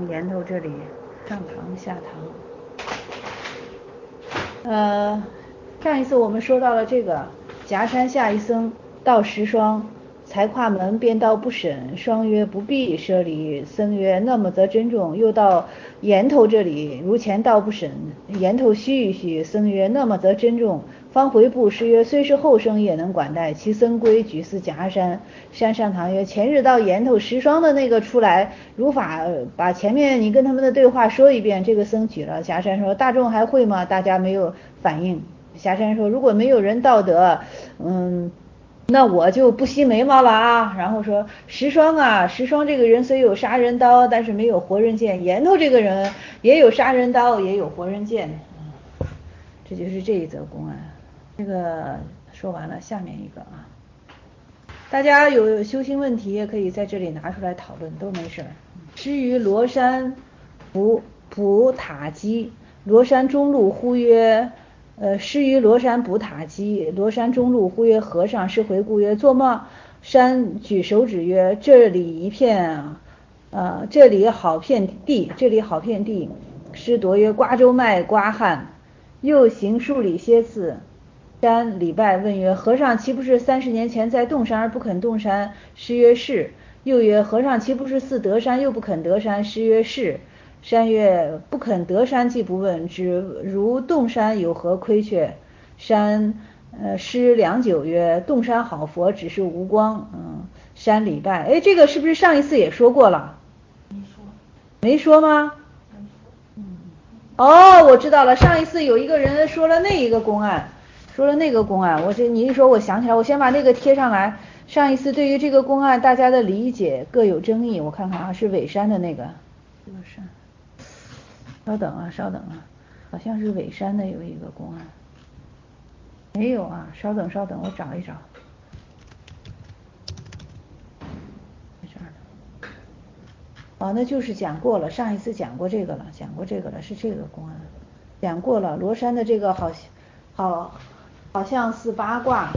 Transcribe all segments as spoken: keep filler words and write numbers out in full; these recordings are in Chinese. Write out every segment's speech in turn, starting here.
岩头这里上堂下堂。呃，上一次我们说到了这个夹山下一僧到石霜，才跨门便道不审，霜曰不必舍离，僧曰那么则珍重。又到岩头这里，如前道不审，岩头虚一虚，僧曰那么则珍重。方回部师曰虽是后生也能管待，其僧归举似夹山。山上堂曰前日到岩头石霜的那个出来，如法把前面你跟他们的对话说一遍。这个僧举了，夹山说大众还会吗？大家没有反应。夹山说如果没有人道德，嗯那我就不吸眉毛了啊。然后说石霜啊，石霜这个人虽有杀人刀，但是没有活人剑。岩头这个人也有杀人刀，也有活人剑。这就是这一则公案。这个说完了，下面一个啊，大家有修行问题也可以在这里拿出来讨论，都没事。师于罗山普普塔基，罗山中路呼曰呃，师于罗山普塔基，罗山中路呼曰和尚，师回顾曰做梦。山举手指曰这里一片呃，这里好片地，这里好片地。师夺曰瓜州麦瓜汉。又行数里歇次。山礼拜问曰和尚岂不是三十年前在洞山而不肯洞山？师曰是。又曰和尚岂不是似得山又不肯得山？师曰是。山曰不肯得山既不问，只如洞山有何亏缺？山呃师良久曰洞山好佛，只是无光。嗯，山礼拜，哎，这个是不是上一次也说过了？ 没说。 没说吗？哦，我知道了，上一次有一个人说了那一个公案，说了那个公案，我这你一说我想起来，我先把那个贴上来。上一次对于这个公案大家的理解各有争议，我看看啊，是尾山的那个，这个是，稍等啊，稍等啊，好像是尾山的有一个公案，没有啊，稍等稍等，我找一找。哦，那就是讲过了，上一次讲过这个了，讲过这个了，是这个公案，讲过了。罗山的这个好，好，好像是八卦，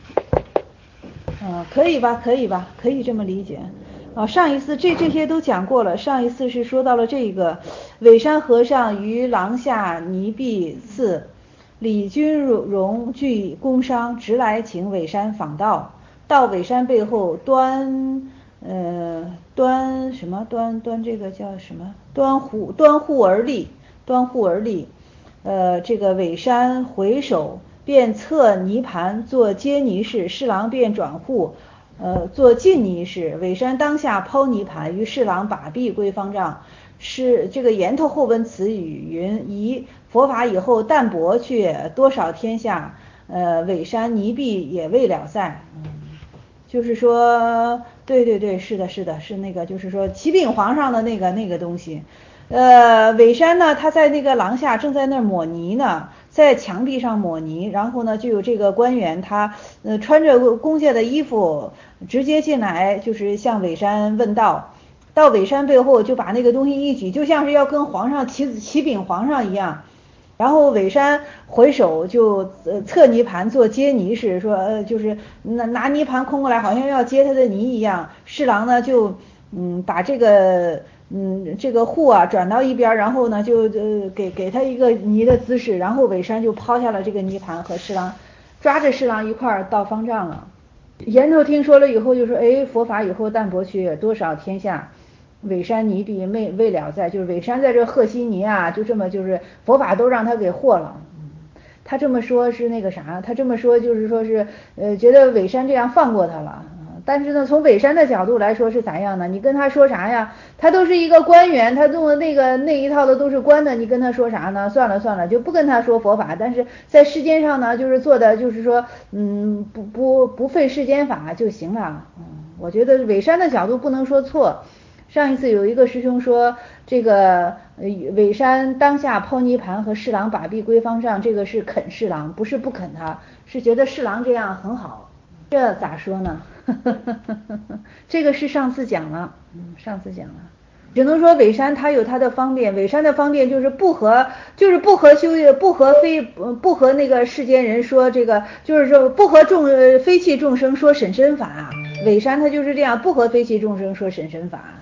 嗯，可以吧，可以吧，可以这么理解。啊，上一次这这些都讲过了，上一次是说到了这个尾山和尚于廊下泥壁寺，李君荣具工伤，直来请尾山访道，到尾山背后端。呃，端什么端端这个叫什么端户端户而立，端户而立。呃，这个尾山回首，便侧泥盘做接泥式，侍郎便转户，呃，做进泥式。尾山当下抛泥盘，于侍郎把臂归方丈。是这个言头后文词语云：宜佛法以后淡泊却，多少天下。呃，尾山泥壁也未了在。嗯，就是说。对对对，是的，是的，是那个，就是说启禀皇上的那个那个东西。呃，尾山呢，他在那个廊下正在那儿抹泥呢，在墙壁上抹泥，然后呢，就有这个官员，他呃穿着公家的衣服，直接进来，就是向尾山问道。到尾山背后就把那个东西一举，就像是要跟皇上启启禀皇上一样。然后尾山回首就呃侧泥盘做接泥式，说呃就是拿拿泥盘空过来，好像要接他的泥一样。侍郎呢就嗯把这个嗯这个户啊转到一边，然后呢就呃给给他一个泥的姿势，然后尾山就抛下了这个泥盘，和侍郎抓着侍郎一块儿到方丈了。岩头听说了以后就说，哎，佛法以后淡泊去，多少天下。尾山泥壁未未了在，就是尾山在这和稀泥啊，就这么就是佛法都让他给和了。他这么说是那个啥，他这么说就是说是呃觉得尾山这样放过他了。但是呢，从尾山的角度来说是咋样呢？你跟他说啥呀？他都是一个官员，他弄的那个那一套的都是官的，你跟他说啥呢？算了算了，就不跟他说佛法。但是在世间上呢，就是做的就是说，嗯，不不不费世间法就行了。嗯，我觉得尾山的角度不能说错。上一次有一个师兄说，这个尾山当下抛泥盘和侍郎把臂归方丈，这个是肯侍郎，不是不肯他，是觉得侍郎这样很好。这咋说呢？这个是上次讲了，嗯，上次讲了。只能说尾山他有他的方便，尾山的方便就是不和就是不和修不和非不和那个世间人说这个，就是说不和众非气众生说审身法。尾山他就是这样，不和非气众生说审身法。嗯，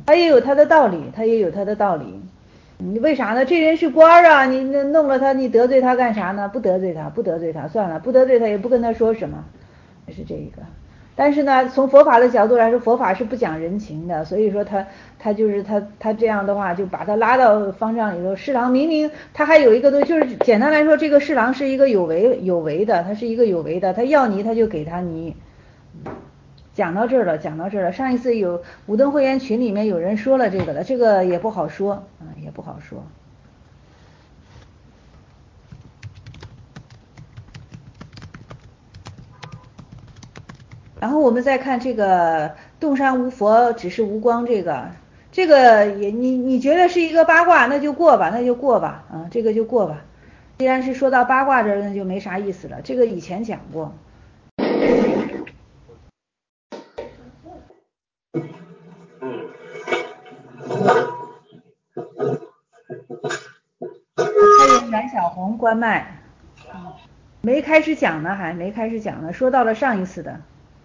他也有他的道理，他也有他的道理。你为啥呢？这人是官儿啊，你弄了他，你得罪他干啥呢？不得罪他，不得罪他，算了，不得罪他，也不跟他说什么，是这个。但是呢，从佛法的角度来说，佛法是不讲人情的，所以说他他就是他他这样的话，就把他拉到方丈里头。侍郎明明他还有一个东西，就是简单来说，这个侍郎是一个有为有为的，他是一个有为的，他要泥他就给他泥。讲到这儿了，讲到这儿了。上一次有武登会员群里面有人说了这个了，这个也不好说，嗯，也不好说。然后我们再看这个洞山无佛，只是无光，这个这个也你你觉得是一个八卦，那就过吧，那就过吧，啊，这个就过吧。既然是说到八卦这儿，那就没啥意思了。这个以前讲过。欢迎阮小红关麦，没开始讲呢，还没开始讲呢，说到了上一次的。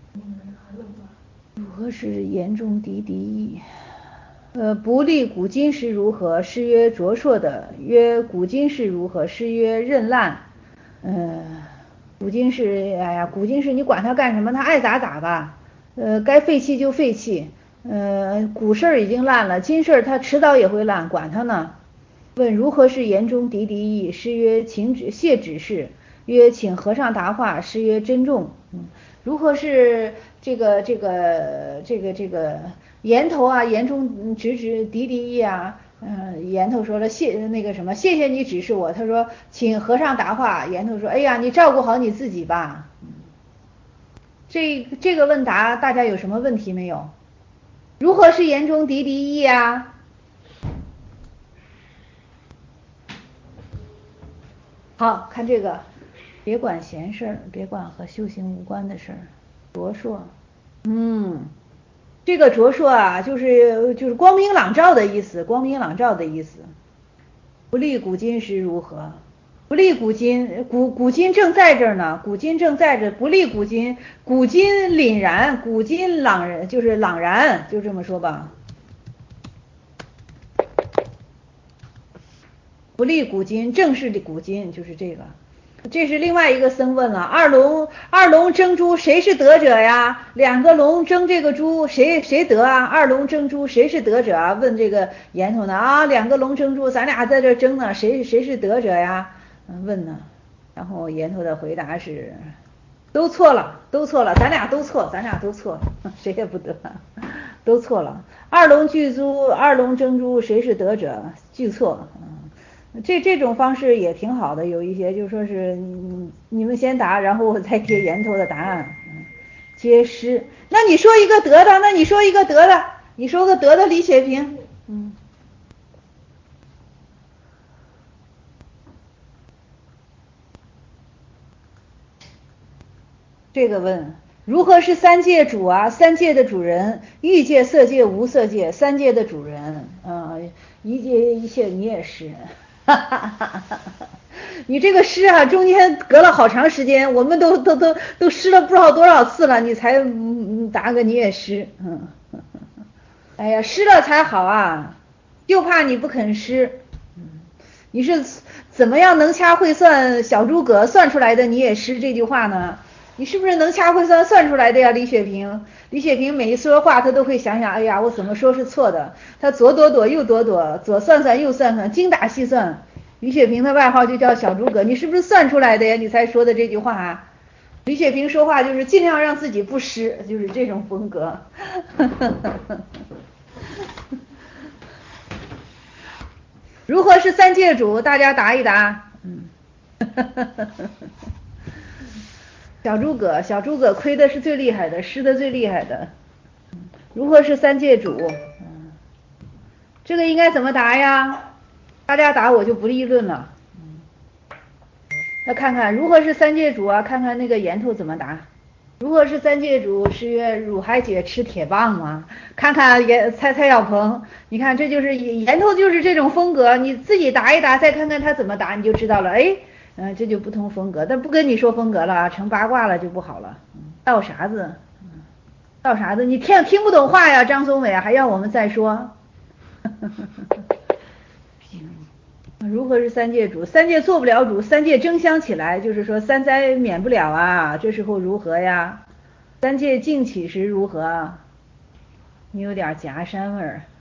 如何是言中敌敌意？呃，不立古今是如何？诗曰灼烁的，曰古今是如何？诗曰任烂。呃，古今是，哎呀，古今是你管他干什么，他爱咋咋吧。呃，该废弃就废弃。呃，古事儿已经烂了，今事儿他迟早也会烂，管他呢。问如何是言中敌敌意？诗曰请指谢指示。曰请和尚答话。诗曰珍重。嗯，如何是这个这个这个这个言头啊？言中直指敌敌意啊？嗯，言头说了谢那个什么，谢谢你指示我。他说请和尚答话。言头说，哎呀，你照顾好你自己吧。这这个问答大家有什么问题没有？如何是言中敌敌意啊？好看这个，别管闲事儿，别管和修行无关的事儿。灼烁，嗯，这个灼烁啊，就是就是光明朗照的意思，光明朗照的意思。不立古今时如何？不立古今，古古今正在这儿呢，古今正在这，不立古今，古今凛然，古今朗然，就是朗然，就这么说吧。不立古今，正是古今，就是这个。这是另外一个僧问了，二龙二龙争珠，谁是得者呀？两个龙争这个珠，谁谁得啊？二龙争珠，谁是得者啊？问这个言头呢啊，两个龙争珠，咱俩在这争呢，谁谁是得者呀？问呢，然后言头的回答是，都错了，都错了，咱俩都错，咱俩都错，谁也不得，都错了。二龙聚珠，二龙争珠，谁是得者？俱错。这这种方式也挺好的，有一些就说是你你们先答，然后我再接言头的答案，嗯，接诗。那你说一个得的，那你说一个得的，你说个得的李雪萍，嗯，这个问如何是三界主啊？三界的主人，欲界、色界、无色界，三界的主人，啊、呃，一界一切你也是。哈哈哈哈哈！你这个诗啊，中间隔了好长时间，我们都都都都诗了不知道多少次了，你才答个你也诗，嗯，哎呀，诗了才好啊，就怕你不肯诗，嗯，你是怎么样能掐会算小诸葛算出来的你也诗这句话呢？你是不是能掐会算算出来的呀，李雪萍？李雪萍每一说话，她都会想想，哎呀，我怎么说是错的？她左躲躲，右躲躲，左算算，右算算，精打细算。李雪萍的外号就叫小诸葛，你是不是算出来的呀？你才说的这句话啊？李雪萍说话就是尽量让自己不失，就是这种风格。如何是三界主？大家答一答。嗯。小诸葛，小诸葛亏的是最厉害的，失的最厉害的。如何是三界主？嗯，这个应该怎么答呀？大家答我就不议论了。嗯，那看看如何是三界主啊？看看那个言头怎么答。如何是三界主？是曰汝还解吃铁棒吗？看看言蔡蔡小鹏，你看这就是言头就是这种风格，你自己答一答，再看看他怎么答，你就知道了。哎。嗯，这就不同风格，但不跟你说风格了，成八卦了就不好了。倒啥子？倒啥子？你听听不懂话呀，张松伟还要我们再说？ 如何是三界主？三界做不了主，三界争相起来，就是说三灾免不了啊，这时候如何呀？三界尽起时如何？你有点夹山味儿，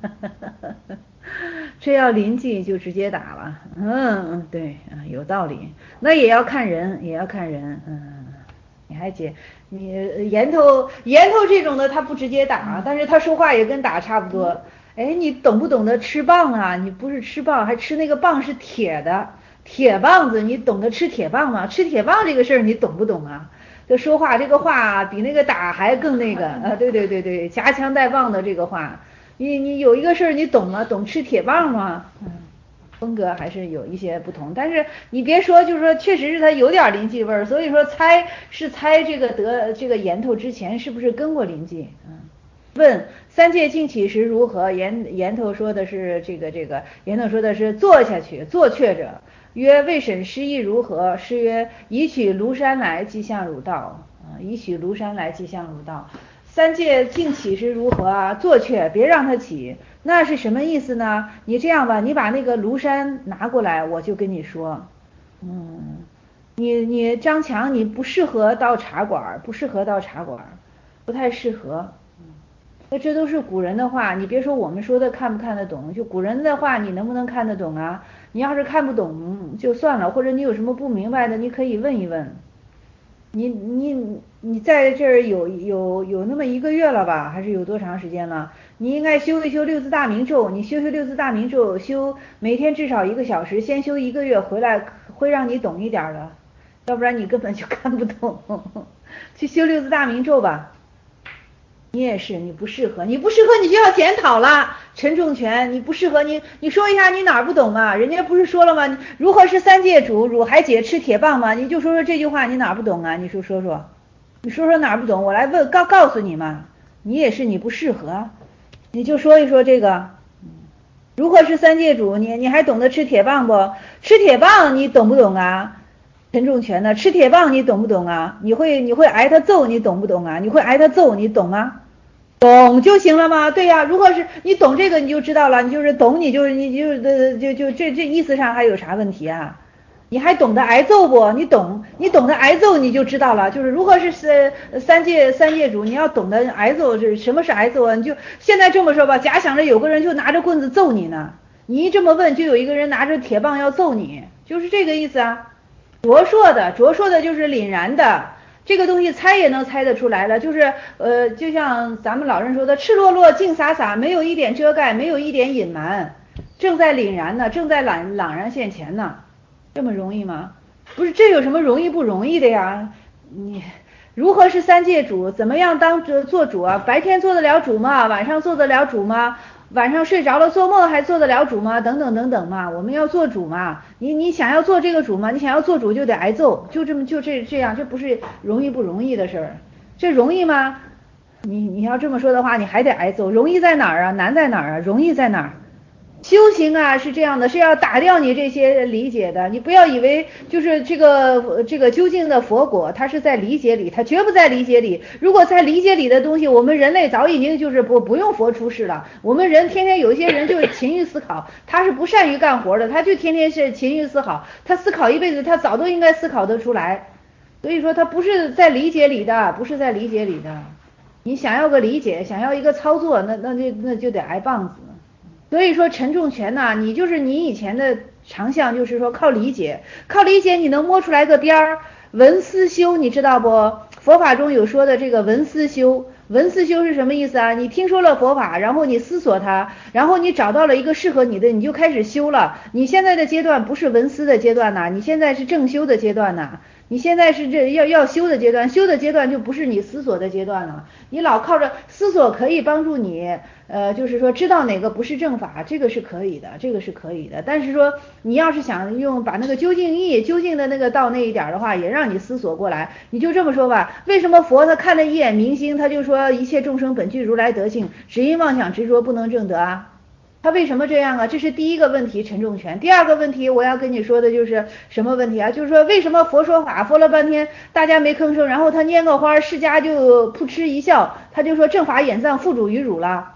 这要临近就直接打了。嗯，对，有道理。那也要看人，也要看人。嗯，你还接你岩头岩头这种的，他不直接打，但是他说话也跟打差不多。哎，你懂不懂得吃棒啊？你不是吃棒，还吃那个棒是铁的铁棒子，你懂得吃铁棒吗？吃铁棒这个事儿你懂不懂啊？这说话这个话比那个打还更那个啊！对对对对，夹枪带棒的这个话，你你有一个事儿你懂吗？懂吃铁棒吗？嗯，风格还是有一些不同，但是你别说，就是说确实是他有点临济味儿，所以说猜是猜这个得这个岩头之前是不是跟过临济？嗯。问三界尽起时如何？岩岩头说的是这个这个，岩头说的是坐下去，坐却者。曰未审师意如何？师曰以取庐山来，即向汝道。啊，以取庐山来，即向汝道。三界尽起时如何啊？坐却，别让它起。那是什么意思呢？你这样吧，你把那个庐山拿过来，我就跟你说。嗯，你你张强，你不适合到茶馆，不适合到茶馆，不太适合。那这都是古人的话，你别说我们说的看不看得懂，就古人的话你能不能看得懂啊？你要是看不懂就算了，或者你有什么不明白的，你可以问一问。你你你在这儿有有有那么一个月了吧，还是有多长时间了？你应该修一修六字大明咒，你修修六字大明咒，修每天至少一个小时，先修一个月，回来会让你懂一点的，要不然你根本就看不懂。去修六字大明咒吧。你也是，你不适合，你不适合你就要检讨了。陈仲全，你不适合，你你说一下你哪儿不懂嘛？人家不是说了吗？如何是三界主？汝还解吃铁棒吗？你就说说这句话，你哪儿不懂啊？你说说说，你说说哪儿不懂？我来问告告诉你嘛。你也是，你不适合，你就说一说这个。如何是三界主？你你还懂得吃铁棒不？吃铁棒你懂不懂啊？陈仲全呢？吃铁棒你懂不懂啊？你会你会挨他揍，你懂不懂啊？你会挨他揍，你懂吗？懂就行了吗？对呀，如果是你懂这个你就知道了，你就是懂你就是你就就就就这这意思上还有啥问题啊？你还懂得挨揍不？你懂你懂得挨揍你就知道了，就是如何是三三界三界主，你要懂得挨揍，是什么是挨揍啊？你就现在这么说吧，假想着有个人就拿着棍子揍你呢，你一这么问，就有一个人拿着铁棒要揍你，就是这个意思啊。拙硕的拙硕的就是凛然的。这个东西猜也能猜得出来了，就是呃，就像咱们老人说的，赤裸裸、净洒洒，没有一点遮盖，没有一点隐瞒，正在凛然呢，正在朗朗然现前呢，这么容易吗？不是，这有什么容易不容易的呀？你如何是三界主？怎么样当做主啊？白天做得了主吗？晚上做得了主吗？晚上睡着了做梦还做得了主吗？等等等等嘛，我们要做主嘛。你你想要做这个主吗？你想要做主就得挨揍，就这么就这这样，这不是容易不容易的事儿，这容易吗？你你要这么说的话，你还得挨揍，容易在哪儿啊？难在哪儿啊？容易在哪儿？修行啊是这样的，是要打掉你这些理解的。你不要以为就是这个这个究竟的佛果，它是在理解里，它绝不在理解里。如果在理解里的东西，我们人类早已经就是不不用佛出世了。我们人天天有一些人就是勤于思考，他是不善于干活的，他就天天是勤于思考，他思考一辈子，他早都应该思考得出来。所以说他不是在理解里的，不是在理解里的。你想要个理解，想要一个操作，那那就那就得挨棒子。所以说陈仲全呐，你就是你以前的长项就是说靠理解，靠理解你能摸出来个边儿。闻思修你知道不？佛法中有说的这个闻思修，闻思修是什么意思啊？你听说了佛法，然后你思索它，然后你找到了一个适合你的，你就开始修了。你现在的阶段不是闻思的阶段呐，你现在是正修的阶段呐。你现在是这要要修的阶段，修的阶段就不是你思索的阶段了。你老靠着思索可以帮助你，呃，就是说知道哪个不是正法，这个是可以的，这个是可以的。但是说你要是想用把那个究竟义、究竟的那个到那一点的话，也让你思索过来。你就这么说吧，为什么佛他看了一眼明星，他就说一切众生本具如来德性，只因妄想执着不能证得啊？他为什么这样啊？这是第一个问题，陈仲全。第二个问题，我要跟你说的就是什么问题啊？就是说为什么佛说法佛了半天，大家没吭声，然后他拈个花，释迦就扑哧一笑，他就说正法眼藏付诸于汝了。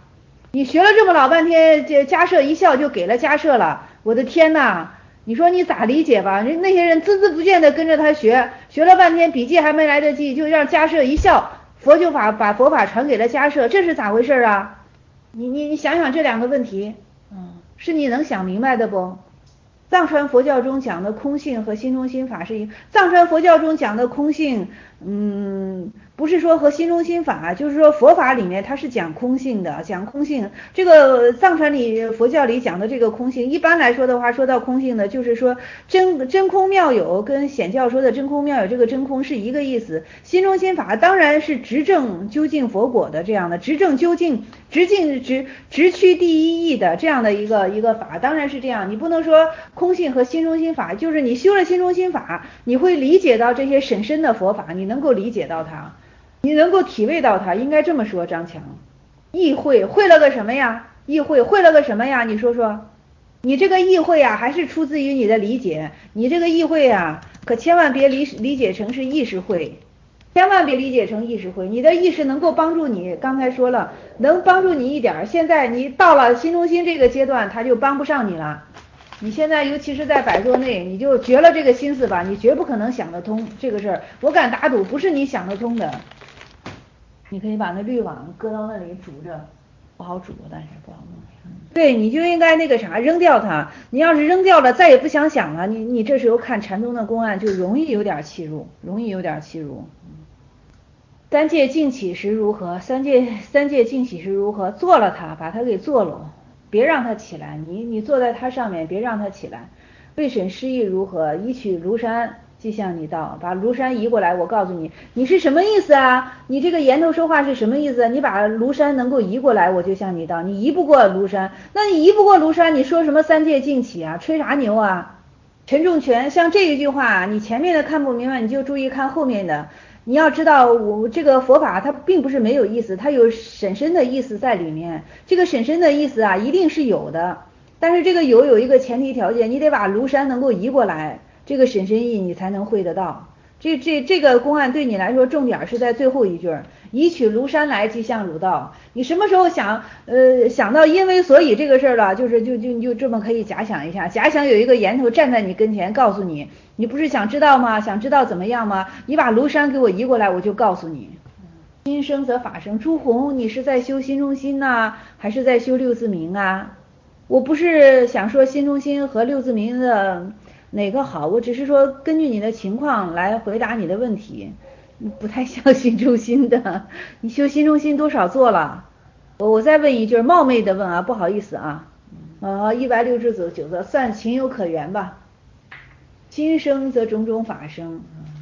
你学了这么老半天，这迦摄一笑就给了迦摄了，我的天呐，你说你咋理解吧？人那些人孜孜不倦的跟着他学，学了半天笔记还没来得及，就让迦摄一笑，佛就法把佛法传给了迦摄，这是咋回事啊？你你你想想这两个问题，嗯，是你能想明白的不？藏传佛教中讲的空性和心中心法是一，藏传佛教中讲的空性，嗯，不是说和心中心法，就是说佛法里面它是讲空性的，讲空性。这个藏传里佛教里讲的这个空性，一般来说的话，说到空性的，就是说真真空妙有，跟显教说的真空妙有这个真空是一个意思。心中心法当然是直证究竟佛果的这样的，直证究竟，直径直直趋第一义的这样的一个一个法，当然是这样。你不能说空性和心中心法，就是你修了心中心法，你会理解到这些神深的佛法，你能够理解到它，你能够体味到它，应该这么说。张强，意会会了个什么呀？意会会了个什么呀？你说说，你这个意会啊，还是出自于你的理解？你这个意会啊，可千万别理理解成是意识会。千万别理解成意识会，你的意识能够帮助你，刚才说了，能帮助你一点，现在你到了心中心这个阶段，它就帮不上你了。你现在尤其是在摆坐内，你就绝了这个心思吧，你绝不可能想得通这个事儿，我敢打赌不是你想得通的。你可以把那滤网搁到那里煮着，不好煮，但是不好弄。对，你就应该那个啥扔掉它，你要是扔掉了再也不想想了，你你这时候看禅宗的公案就容易有点气入，容易有点气入。三界净起时如何？三界三界净起时如何？做了它，把它给做了，别让它起来。你你坐在它上面，别让它起来。未审失意如何？移取庐山，即向你道。把庐山移过来，我告诉你，你是什么意思啊？你这个言头说话是什么意思？你把庐山能够移过来，我就向你道。你移不过庐山，那你移不过庐山，你说什么三界净起啊？吹啥牛啊？陈仲全，像这一句话，你前面的看不明白，你就注意看后面的。你要知道，我这个佛法它并不是没有意思，它有深深的意思在里面。这个深深的意思啊，一定是有的。但是这个有有一个前提条件，你得把庐山能够移过来，这个深深意你才能会得到。这这这个公案对你来说重点是在最后一句，移取庐山来，即向汝道。你什么时候想呃想到因为所以这个事儿了，就是就就就这么可以假想一下，假想有一个源头站在你跟前，告诉你，你不是想知道吗？想知道怎么样吗？你把庐山给我移过来，我就告诉你。心生则法生。朱红，你是在修心中心呢，还是在修六字明啊？我不是想说心中心和六字明的哪个好，我只是说根据你的情况来回答你的问题。你不太像心中心的，你修心中心多少做了？我我再问一句，冒昧的问啊，不好意思啊，啊一百六十九九则算情有可原吧。心生则种种法生。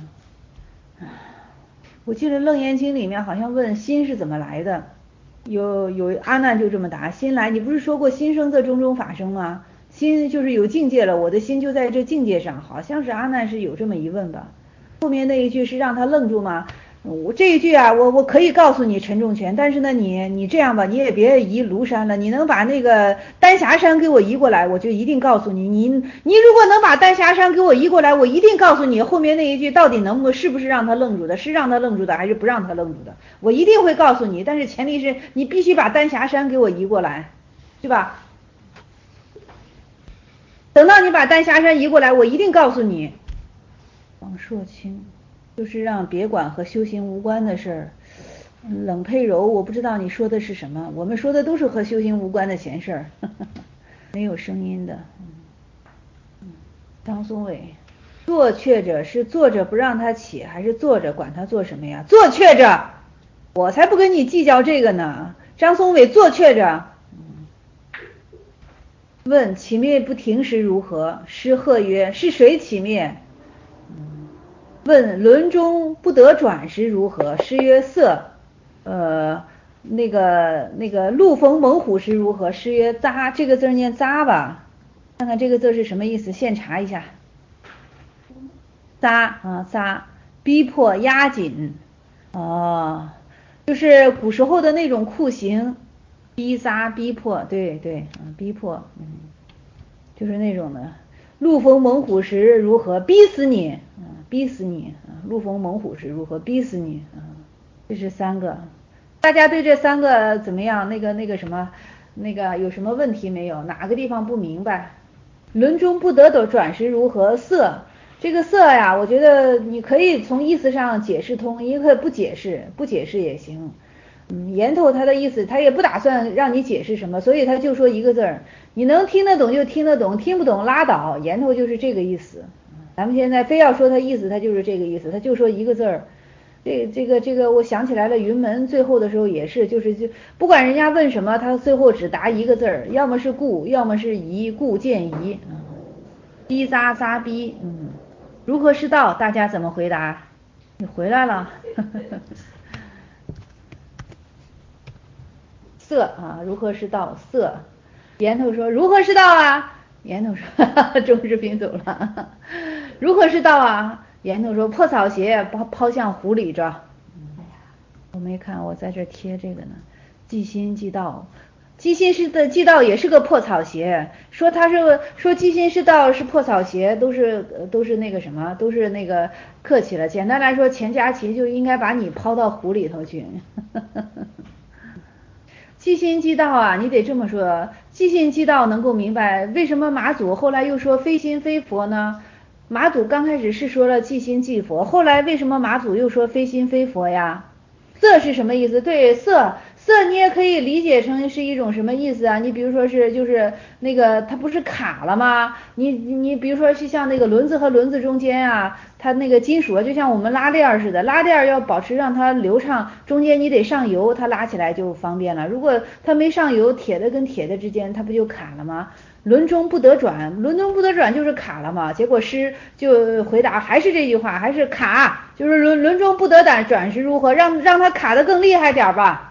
我记得楞严经里面好像问心是怎么来的，有有阿难就这么答，心来，你不是说过心生则种种法生吗？心就是有境界了，我的心就在这境界上，好像是阿难是有这么一问吧。后面那一句是让他愣住吗？我这一句啊，我我可以告诉你陈仲全，但是呢，你你这样吧，你也别移庐山了，你能把那个丹霞山给我移过来，我就一定告诉你，你你如果能把丹霞山给我移过来，我一定告诉你后面那一句到底能不是不是让他愣住的，是让他愣住的还是不让他愣住的，我一定会告诉你，但是前提是你必须把丹霞山给我移过来，对吧？等到你把丹霞山移过来，我一定告诉你。王朔清。就是让别管和修行无关的事儿，冷佩柔，我不知道你说的是什么，我们说的都是和修行无关的闲事儿，没有声音的。嗯，张松伟，坐却着是坐着不让他起，还是坐着管他做什么呀？坐却着，我才不跟你计较这个呢。张松伟，坐却着。问起灭不停时如何？师贺曰：是谁起灭？问轮中不得转时如何？师曰：色。呃，那个那个路逢猛虎时如何？师曰：扎。这个字念扎吧？看看这个字是什么意思？现查一下。扎啊扎，逼迫压紧。哦，就是古时候的那种酷刑，逼扎逼迫，对对，嗯，逼迫，嗯，就是那种的。路逢猛虎时如何？逼死你，嗯，逼死你，嗯，路逢猛虎时如何？逼死你，嗯，这是三个。大家对这三个怎么样？那个那个什么， 那个有什么问题没有？哪个地方不明白？轮中不得的转时如何？色，这个色呀，我觉得你可以从意思上解释通，也可以不解释，不解释也行。嗯，言头他的意思，他也不打算让你解释什么，所以他就说一个字儿，你能听得懂就听得懂，听不懂拉倒。言头就是这个意思。咱们现在非要说他意思，他就是这个意思，他就说一个字儿。这这个这个，我想起来了，云门最后的时候也是，就是就不管人家问什么，他最后只答一个字儿，要么是故，要么是疑，故见疑。逼扎扎逼，嗯，如何是道？大家怎么回答？你回来了。色啊，如何是道？色。言头说如何是道啊？言头说，哈哈，周志平走了。如何是道啊？言头说破草鞋抛抛向湖里着。哎呀，我没看，我在这贴这个呢。即心即道，即心是的即道也是个破草鞋。说他是说即心是道是破草鞋，都是都是那个什么，都是那个客气了。简单来说，钱嘉琪就应该把你抛到湖里头去。即心即道啊，你得这么说，即心即道能够明白为什么马祖后来又说非心非佛呢？马祖刚开始是说了即心即佛，后来为什么马祖又说非心非佛呀？色是什么意思？对，色色你也可以理解成是一种什么意思啊？你比如说是就是那个它不是卡了吗？你你比如说是像那个轮子和轮子中间啊，它那个金属就像我们拉链似的，拉链要保持让它流畅，中间你得上油，它拉起来就方便了。如果它没上油，铁的跟铁的之间它不就卡了吗？轮中不得转，轮中不得转就是卡了嘛。结果师就回答还是这句话，还是卡，就是轮轮中不得转转是如何，让让它卡得更厉害点吧。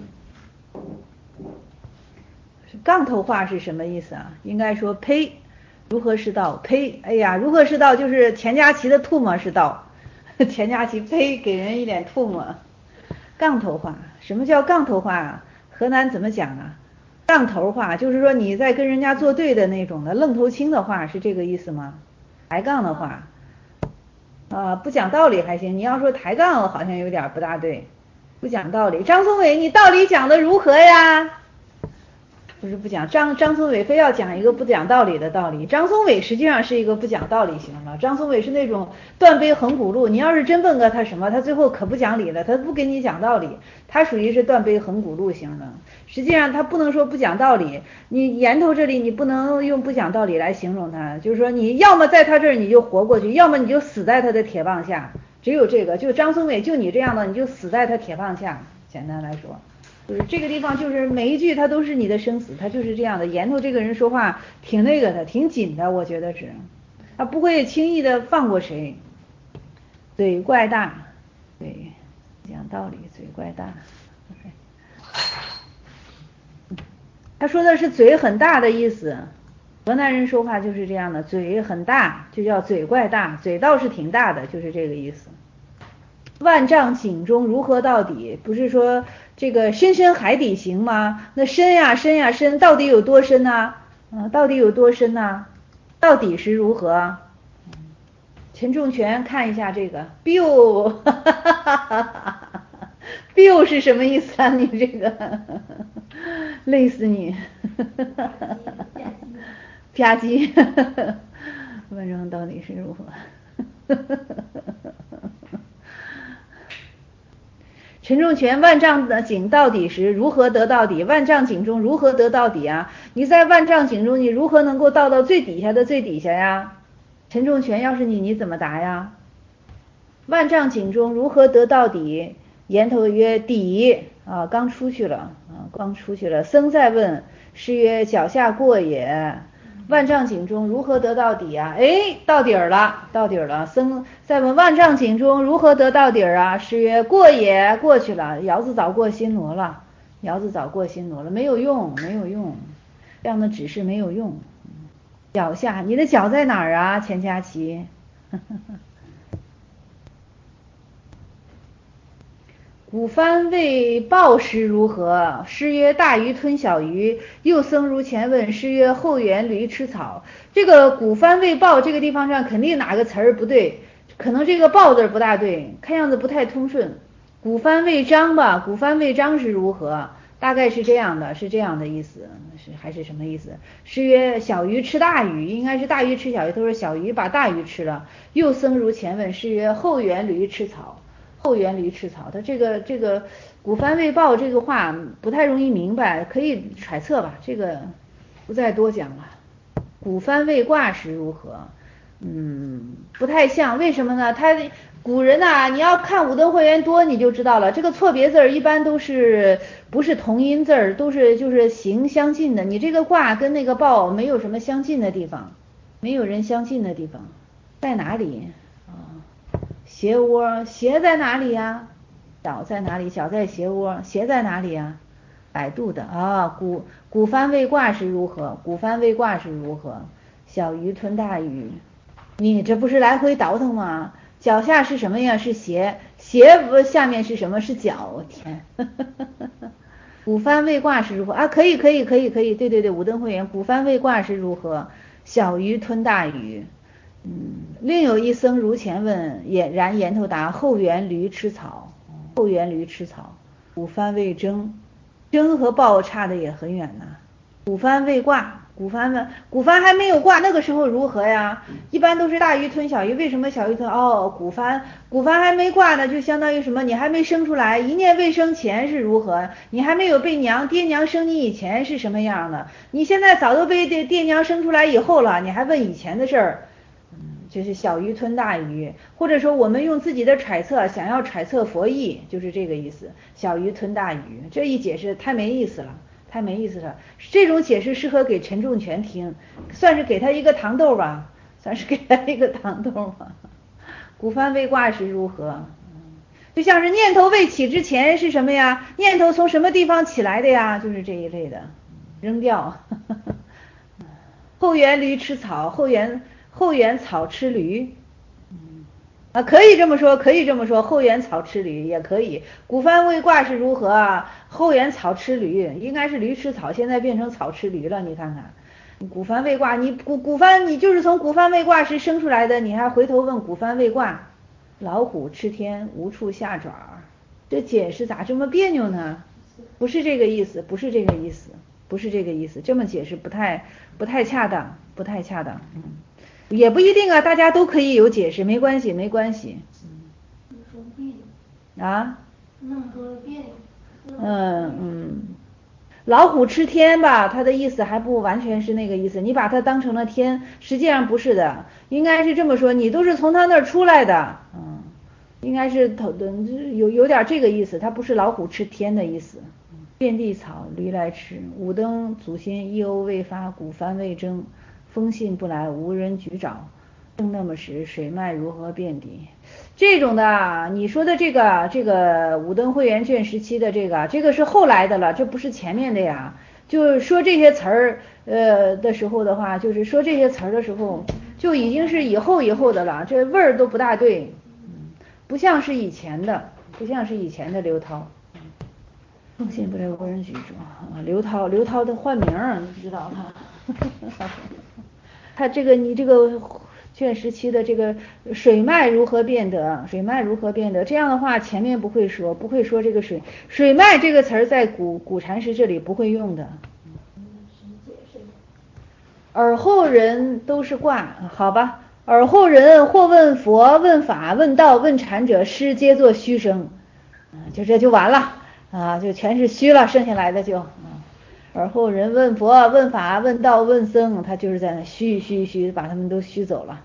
杠头话是什么意思啊？应该说呸，如何是道？呸，哎呀，如何是道就是钱嘉琪的吐沫是道。钱嘉琪呸，给人一脸吐沫。杠头话，什么叫杠头话啊？河南怎么讲啊？杠头话就是说你在跟人家作对的那种的愣头青的话，是这个意思吗？抬杠的话啊、呃，不讲道理还行，你要说抬杠好像有点不大对，不讲道理。张松伟，你道理讲的如何呀？不是不讲，张张松伟非要讲一个不讲道理的道理。张松伟实际上是一个不讲道理型的，张松伟是那种断碑横骨路，你要是真问个他什么，他最后可不讲理了，他不给你讲道理，他属于是断碑横骨路型的。实际上他不能说不讲道理，你言头这里你不能用不讲道理来形容他，就是说你要么在他这儿你就活过去，要么你就死在他的铁棒下，只有这个，就张松伟就你这样的，你就死在他铁棒下，简单来说。就是这个地方，就是每一句他都是你的生死，他就是这样的。言头这个人说话挺那个的，挺紧的，我觉得是，他不会轻易的放过谁。嘴怪大，对，讲道理，嘴怪大。他说的是嘴很大的意思，河南人说话就是这样的，嘴很大，就叫嘴怪大，嘴倒是挺大的，就是这个意思。万丈井中如何到底？不是说这个深深海底行吗？那深呀深呀深，到底有多深呢？嗯，到底有多深呢？到底是如何？陈仲全看一下这个 biu biu 是什么意思啊？你这个累死你吧唧万丈到底是如何？陈仲全，万丈的井到底时如何得到底？万丈井中如何得到底啊？你在万丈井中，你如何能够到到最底下的最底下呀？陈仲全，要是你，你怎么答呀？万丈井中如何得到底？言头曰底啊，刚出去了啊，刚出去了。僧再问，师曰脚下过也。万丈井中如何得到底啊？哎，到底儿了，到底儿了。僧再问万丈井中如何得到底儿啊？师曰过也，过去了。窑子早过新挪了，窑子早过新挪了，没有用，没有用，这样的指示没有用。脚下，你的脚在哪儿啊？钱嘉琪。古帆谓鲍师如何？师曰大鱼吞小鱼。又僧如前问，师曰后园驴吃草。这个古帆谓鲍这个地方上肯定哪个词儿不对，可能这个鲍字不大对，看样子不太通顺。古帆谓张吧，古帆谓张是如何？ 大概是这样的，是这样的意思，是还是什么意思？诗曰：小鱼吃大鱼，应该是大鱼吃小鱼。他说小鱼把大鱼吃了。又僧如前问。诗曰：后园驴吃草，后园驴吃草。他这个这个古番未报这个话不太容易明白，可以揣测吧，这个不再多讲了。古番未卦是如何？嗯，不太像，为什么呢？他古人呐、啊，你要看五灯会员多你就知道了，这个错别字一般都是不是同音字儿，都是就是形相近的。你这个卦跟那个报没有什么相近的地方，没有人相近的地方，在哪里啊？鞋窝，鞋在哪里呀？脚在哪里？脚在鞋窝，鞋在哪里呀？百度的啊，古古番未卦是如何？古番未卦是如何？小鱼吞大鱼。你这不是来回倒腾吗？脚下是什么呀？是鞋，鞋下面是什么？是脚。我天，古番未卦是如何啊？可以，可以，可以，可以。对对对，五灯会员，古番未卦是如何？小鱼吞大鱼。嗯，另有一僧如前问，俨然言头答：后园驴吃草，后园驴吃草。古番未征，征和报差的也很远呐、啊。古番未卦。古番呢？古番还没有卦，那个时候如何呀？一般都是大鱼吞小鱼，为什么小鱼吞？哦，古番古番还没卦呢，就相当于什么？你还没生出来，一念未生前是如何？你还没有被娘爹娘生你以前是什么样的？你现在早都被爹爹娘生出来以后了，你还问以前的事儿？嗯，就是小鱼吞大鱼，或者说我们用自己的揣测想要揣测佛意，就是这个意思。小鱼吞大鱼，这一解释太没意思了。太没意思了，这种解释适合给陈仲全听，算是给他一个糖豆吧，算是给他一个糖豆吧。古番未卦是如何？就像是念头未起之前是什么呀？念头从什么地方起来的呀？就是这一类的，扔掉。后园驴吃草，后园后园草吃驴。啊，可以这么说，可以这么说，后园草吃驴也可以。古番未卦是如何啊？后园草吃驴，应该是驴吃草，现在变成草吃驴了。你看看，古番未卦，你古古番你就是从古番未卦时生出来的，你还回头问古番未卦，老虎吃天，无处下爪，这解释咋这么别扭呢？不是这个意思，不是这个意思，不是这个意思，这么解释不太不太恰当，不太恰当，嗯。也不一定啊，大家都可以有解释，没关系，没关系。啊？嗯嗯，老虎吃天吧，它的意思还不完全是那个意思，你把它当成了天，实际上不是的，应该是这么说，你都是从它那儿出来的，嗯，应该是头的有有点这个意思，它不是老虎吃天的意思。遍地草，驴来吃。五灯祖先一欧未发，古番未征。风信不来，无人举爪。正那么时，水脉如何遍地？这种的，你说的这个这个五灯会员卷十七的这个，这个是后来的了，这不是前面的呀。就是说这些词儿呃的时候的话，就是说这些词儿的时候，就已经是以后以后的了，这味儿都不大对，嗯，不像是以前的，不像是以前的刘涛。风信不来，无人举爪啊！刘涛，刘涛的换名你不知道他？他这个你这个卷十七的这个水脉如何变得？水脉如何变得？这样的话前面不会说，不会说这个水水脉这个词儿在古古禅师这里不会用的。尔后人都是卦，好吧？尔后人或问佛、问法、问道、问禅者，师皆作虚声，就这就完了啊，就全是虚了，剩下来的就啊。而后人问佛、问法、问道、问僧，他就是在那虚虚虚，把他们都虚走了。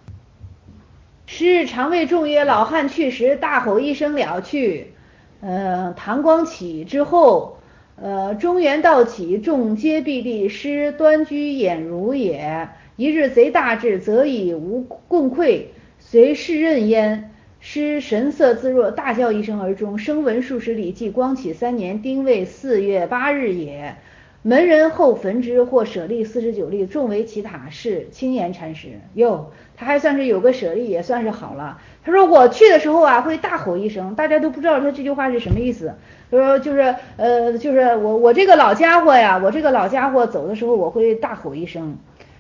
师常谓众曰：老汉去时，大吼一声了去。呃，唐光起之后，呃，中原道起，众皆避地。师端居俨如也。一日贼大至，则以无共溃，随世任焉。师神色自若，大叫一声而终。声闻数十里，即光启三年丁未四月八日也。门人后焚之，或舍利四十九粒，众为其塔，是青岩禅师。哟，他还算是有个舍利，也算是好了。他说我去的时候啊，会大吼一声，大家都不知道他这句话是什么意思。他说就是呃，就是我我这个老家伙呀，我这个老家伙走的时候我会大吼一声。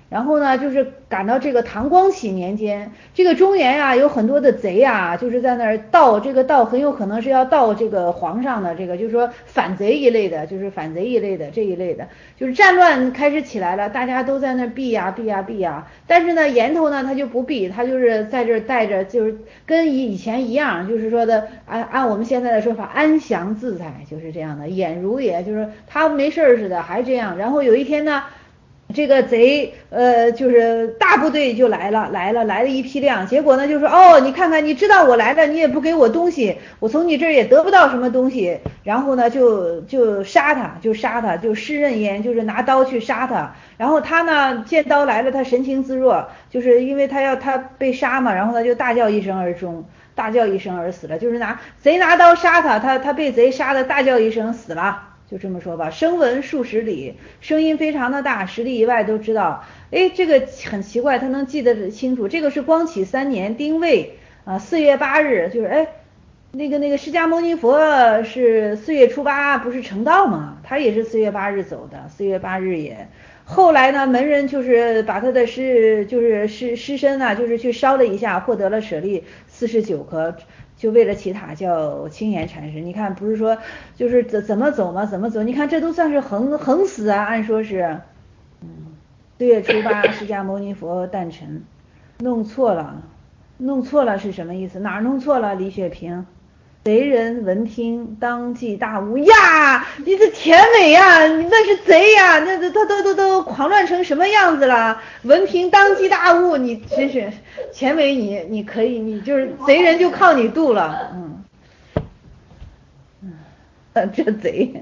然后呢，就是赶到这个唐光启年间，这个中原呀、啊、有很多的贼啊，就是在那儿盗，这个盗很有可能是要盗这个皇上的这个，就是说反贼一类的，就是反贼一类的这一类的，就是战乱开始起来了，大家都在那儿避呀避呀避呀，但是呢，源头呢他就不避，他就是在这儿带着，就是跟以以前一样，就是说的按按我们现在的说法，安详自在，就是这样的，俨如也，就是他没事似的，还这样。然后有一天呢。这个贼呃就是大部队就来了来了来了一批量，结果呢就说哦你看看你知道我来了你也不给我东西，我从你这儿也得不到什么东西，然后呢就就杀他就杀他就施刃焉，就是拿刀去杀他，然后他呢见刀来了他神情自若，就是因为他要他被杀嘛，然后他就大叫一声而终，大叫一声而死了，就是拿贼拿刀杀他，他他被贼杀的大叫一声死了。就这么说吧，声闻数十里，声音非常的大，十里以外都知道。哎，这个很奇怪，他能记得清楚。这个是光启三年丁未啊，四月八日，就是哎，那个那个释迦牟尼佛是四月初八不是成道吗？他也是四月八日走的，四月八日也。后来呢，门人就是把他的尸就是尸尸身啊，就是去烧了一下，获得了舍利四十九颗。就为了其他叫青岩禅师，你看不是说就是怎怎么走嘛，怎么走？你看这都算是横横死啊，按说是，嗯，四月初八释迦牟尼佛诞辰，弄错了，弄错了是什么意思？哪儿弄错了？李雪萍，贼人闻听当即大悟呀，你这田尾呀，你那是贼呀，那都都都都狂乱成什么样子了？闻听当即大悟，你真是田尾你你可以，你就是贼人就靠你渡了，嗯，嗯，这贼，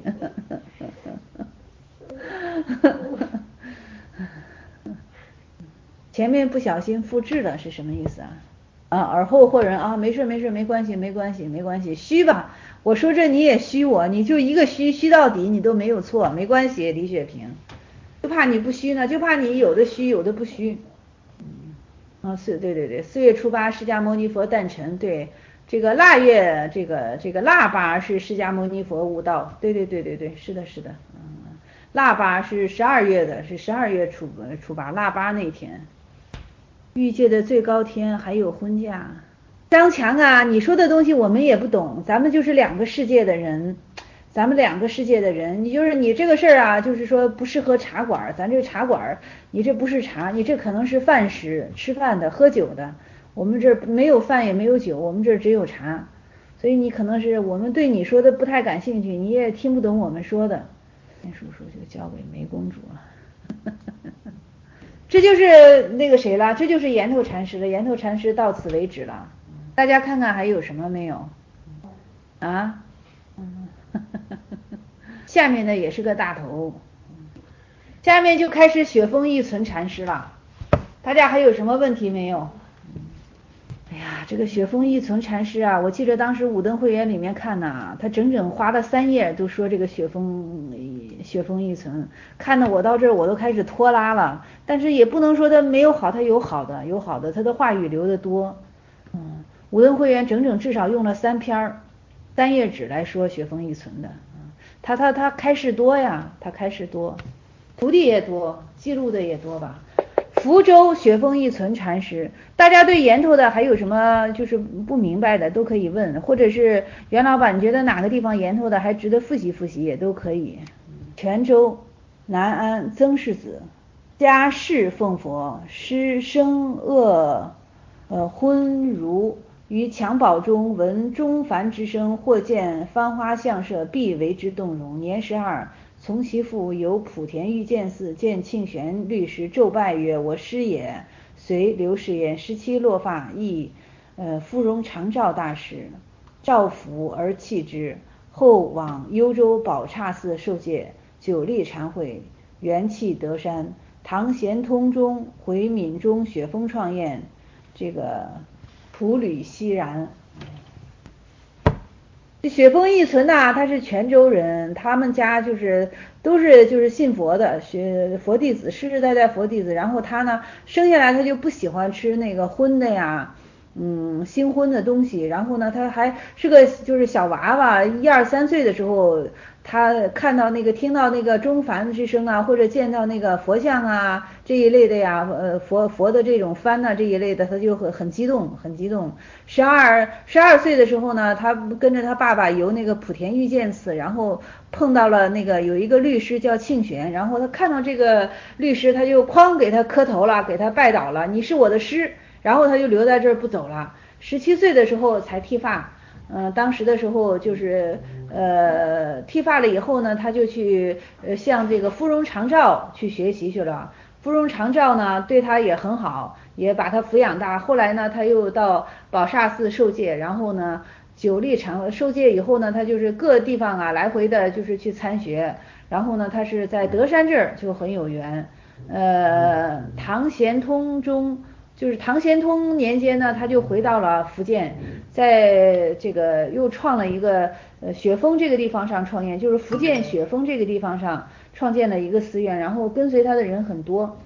前面不小心复制了是什么意思啊？啊，而后或人啊，没事没事，没关系没关系没关系，虚吧。我说这你也虚我，你就一个虚虚到底，你都没有错，没关系。李雪萍，就怕你不虚呢，就怕你有的虚有的不虚。嗯，啊是，对对对，四月初八释迦牟尼佛诞辰，对，这个腊月这个这个腊八是释迦牟尼佛悟道，对对对对对，是的是的，嗯，腊八是十二月的，是十二月初初八，腊八那天。欲界的最高天还有婚嫁，张强啊，你说的东西我们也不懂，咱们就是两个世界的人，咱们两个世界的人，你就是你这个事儿啊，就是说不适合茶馆，咱这个茶馆，你这不是茶，你这可能是饭食，吃饭的，喝酒的，我们这没有饭也没有酒，我们这只有茶，所以你可能是我们对你说的不太感兴趣，你也听不懂我们说的，那叔叔就交给梅公主了。这就是那个谁了，这就是岩头禅师了，岩头禅师到此为止了。大家看看还有什么没有？啊？嗯，下面呢也是个大头，下面就开始雪峰一存禅师了。大家还有什么问题没有？哎呀，这个雪峰一存禅师啊，我记得当时五灯会员里面看呐，他整整花了三页都说这个雪峰雪峰一存，看得我到这儿我都开始拖拉了。但是也不能说他没有好，他有好的，有好的，他的话语留得多。嗯，五灯会员整整至少用了三篇三页纸来说雪峰一存的。嗯，他他他开示多呀，他开示多，徒弟也多，记录的也多吧。福州雪峰一存禅师，大家对源头的还有什么就是不明白的都可以问，或者是袁老板觉得哪个地方源头的还值得复习复习也都可以。泉州南安曾氏子，家世奉佛，师生恶呃昏如，于襁褓中闻中梵之声，或见幡花相舍，必为之动容。年十二，从其父有莆田玉见寺，见庆玄律师，骤拜曰：“我师也。”随刘氏言。十七，落发，亦呃芙蓉长照大师，照服而弃之。后往幽州宝刹寺受戒，久历禅会，元气德山。唐咸通中回闽中雪峰创宴，这个普吕熙然。这雪峰一存呐，他是泉州人，他们家就是都是就是信佛的，学佛弟子，世世代代佛弟子。然后他呢，生下来他就不喜欢吃那个荤的呀，嗯，新荤的东西。然后呢，他还是个就是小娃娃，一二三岁的时候他看到那个听到那个钟梵之声啊，或者见到那个佛像啊这一类的呀，呃佛佛的这种幡呐这一类的，他就很很激动，很激动。十二十二岁的时候呢，他跟着他爸爸游那个莆田御剑祠，然后碰到了那个有一个律师叫庆玄，然后他看到这个律师，他就哐给他磕头了，给他拜倒了，你是我的师，然后他就留在这儿不走了。十七岁的时候才剃发。嗯、呃，当时的时候就是呃剃发了以后呢，他就去呃向这个芙蓉长照去学习去了。芙蓉长照呢对他也很好，也把他抚养大。后来呢，他又到宝刹寺受戒，然后呢久历长受戒以后呢，他就是各地方啊来回的就是去参学。然后呢，他是在德山这儿就很有缘。呃，唐玄通中。就是唐玄通年间呢，他就回到了福建，在这个又创了一个呃雪峰这个地方上创业，就是福建雪峰这个地方上创建了一个寺院，然后跟随他的人很多。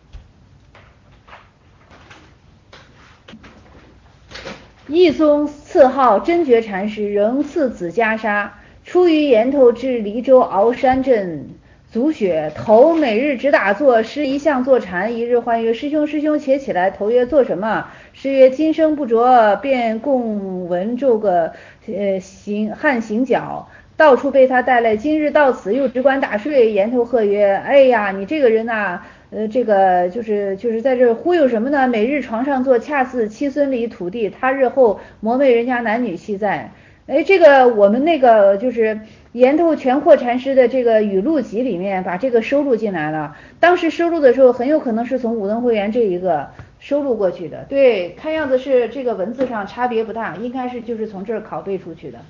义宗赐号真觉禅师，仍赐子袈裟，出于岩头至黎州鳌山镇。足雪头每日只打坐，师一向坐禅。一日唤曰：师兄师兄且起来。头曰：做什么？师曰：今生不着，便供文咒个呃行汉行脚，到处被他带来。今日到此又只管打睡。岩头喝曰：哎呀，你这个人呐、啊呃，这个就是就是在这忽悠什么呢？每日床上坐，恰似七孙里土地。他日后磨妹人家男女系在。哎，这个我们那个就是岩头全阔禅师的这个语录集里面把这个收录进来了。当时收录的时候，很有可能是从武登会员这一个收录过去的。对，看样子是这个文字上差别不大，应该是就是从这儿拷贝出去的。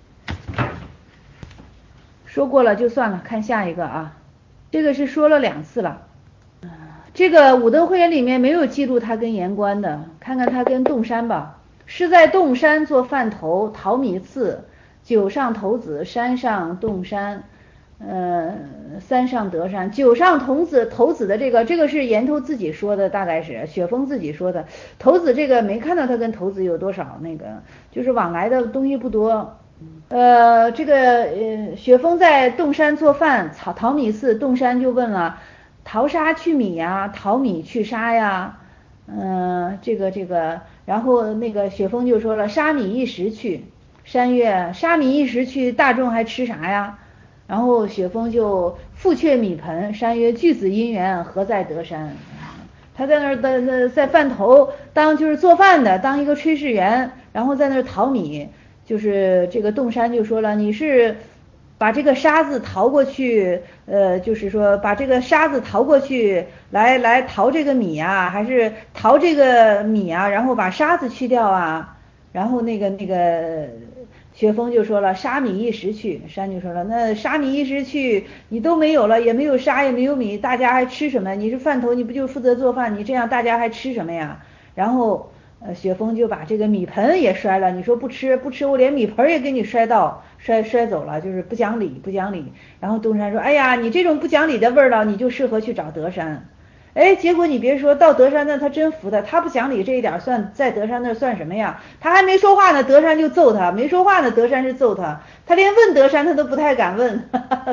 说过了就算了，看下一个啊，这个是说了两次了。这个武登会员里面没有记录他跟盐官的，看看他跟洞山吧。是在洞山做饭头，淘米次，九上头子，山上洞山，呃，三上德山。九上童子头子的这个，这个是岩头自己说的，大概是雪峰自己说的。头子这个没看到他跟头子有多少那个，就是往来的东西不多。呃，这个呃，雪峰在洞山做饭，淘淘米次，洞山就问了。淘沙去米呀，淘米去沙呀，嗯、呃，这个这个，然后那个雪峰就说了，沙米一时去。山岳，沙米一时去，大众还吃啥呀？然后雪峰就复却米盆。山曰：巨子因缘，何在德山？他在那儿的在饭头当就是做饭的，当一个炊事员，然后在那儿淘米。就是这个洞山就说了，你是。把这个沙子淘过去，呃，就是说把这个沙子淘过去，来来淘这个米啊，还是淘这个米啊，然后把沙子去掉啊？然后那个那个雪峰就说了，沙米一时去。山就说了，那沙米一时去，你都没有了，也没有沙，也没有米，大家还吃什么？你是饭头，你不就负责做饭？你这样大家还吃什么呀？然后。呃，雪峰就把这个米盆也摔了，你说不吃不吃，我连米盆也给你摔到摔摔走了，就是不讲理不讲理。然后东山说，哎呀，你这种不讲理的味道，你就适合去找德山。哎，结果你别说到德山那他真服的，他不讲理这一点算在德山那算什么呀？他还没说话呢，德山就揍他；没说话呢，德山是揍他。他连问德山他都不太敢问。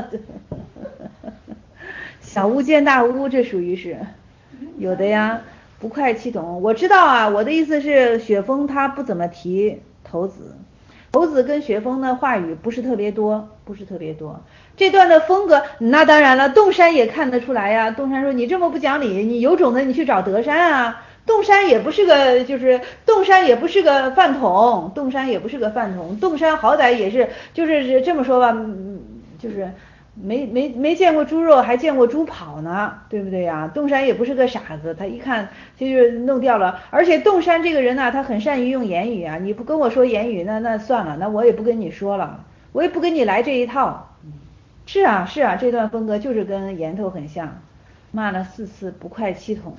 小巫见大巫，这属于是有的呀。不快气筒，我知道啊，我的意思是雪峰他不怎么提头子，头子跟雪峰的话语不是特别多，不是特别多。这段的风格，那当然了，洞山也看得出来呀。洞山说你这么不讲理，你有种的你去找德山啊。洞山也不是个，就是洞山也不是个饭桶，洞山也不是个饭桶，洞山好歹也是，就是这么说吧，就是。没没没见过猪肉，还见过猪跑呢，对不对呀？洞山也不是个傻子，他一看就是弄掉了。而且洞山这个人呢，他很善于用言语啊，你不跟我说言语，那那算了，那我也不跟你说了，我也不跟你来这一套。是啊是啊，这段风格就是跟岩头很像，骂了四次不快七筒。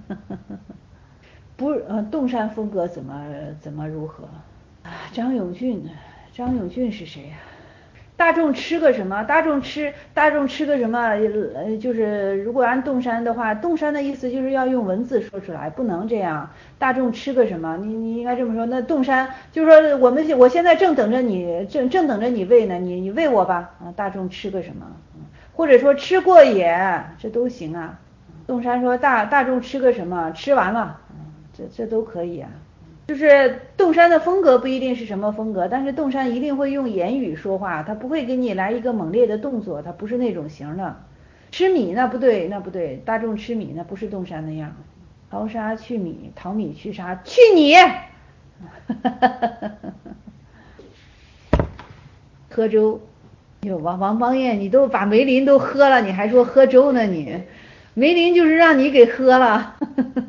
不，呃，洞山风格怎么怎么如何啊？张永俊，张永俊是谁呀、啊？ 大众吃个什么？大众吃大众吃个什么？呃，就是如果按洞山的话，洞山的意思就是要用文字说出来，不能这样。大众吃个什么？你你应该这么说。那洞山就是说，我们我现在正等着你，正正等着你喂呢，你你喂我吧。啊，大众吃个什么？或者说吃过也，这都行啊。洞山说大大众吃个什么？吃完了，这这都可以啊。就是洞山的风格不一定是什么风格，但是洞山一定会用言语说话，他不会给你来一个猛烈的动作，他不是那种型的。吃米那不对，那不对，大众吃米那不是洞山那样。淘沙去米，淘米去沙，去你！喝粥，哟，王王邦彦，你都把梅林都喝了，你还说喝粥呢你？梅林就是让你给喝了。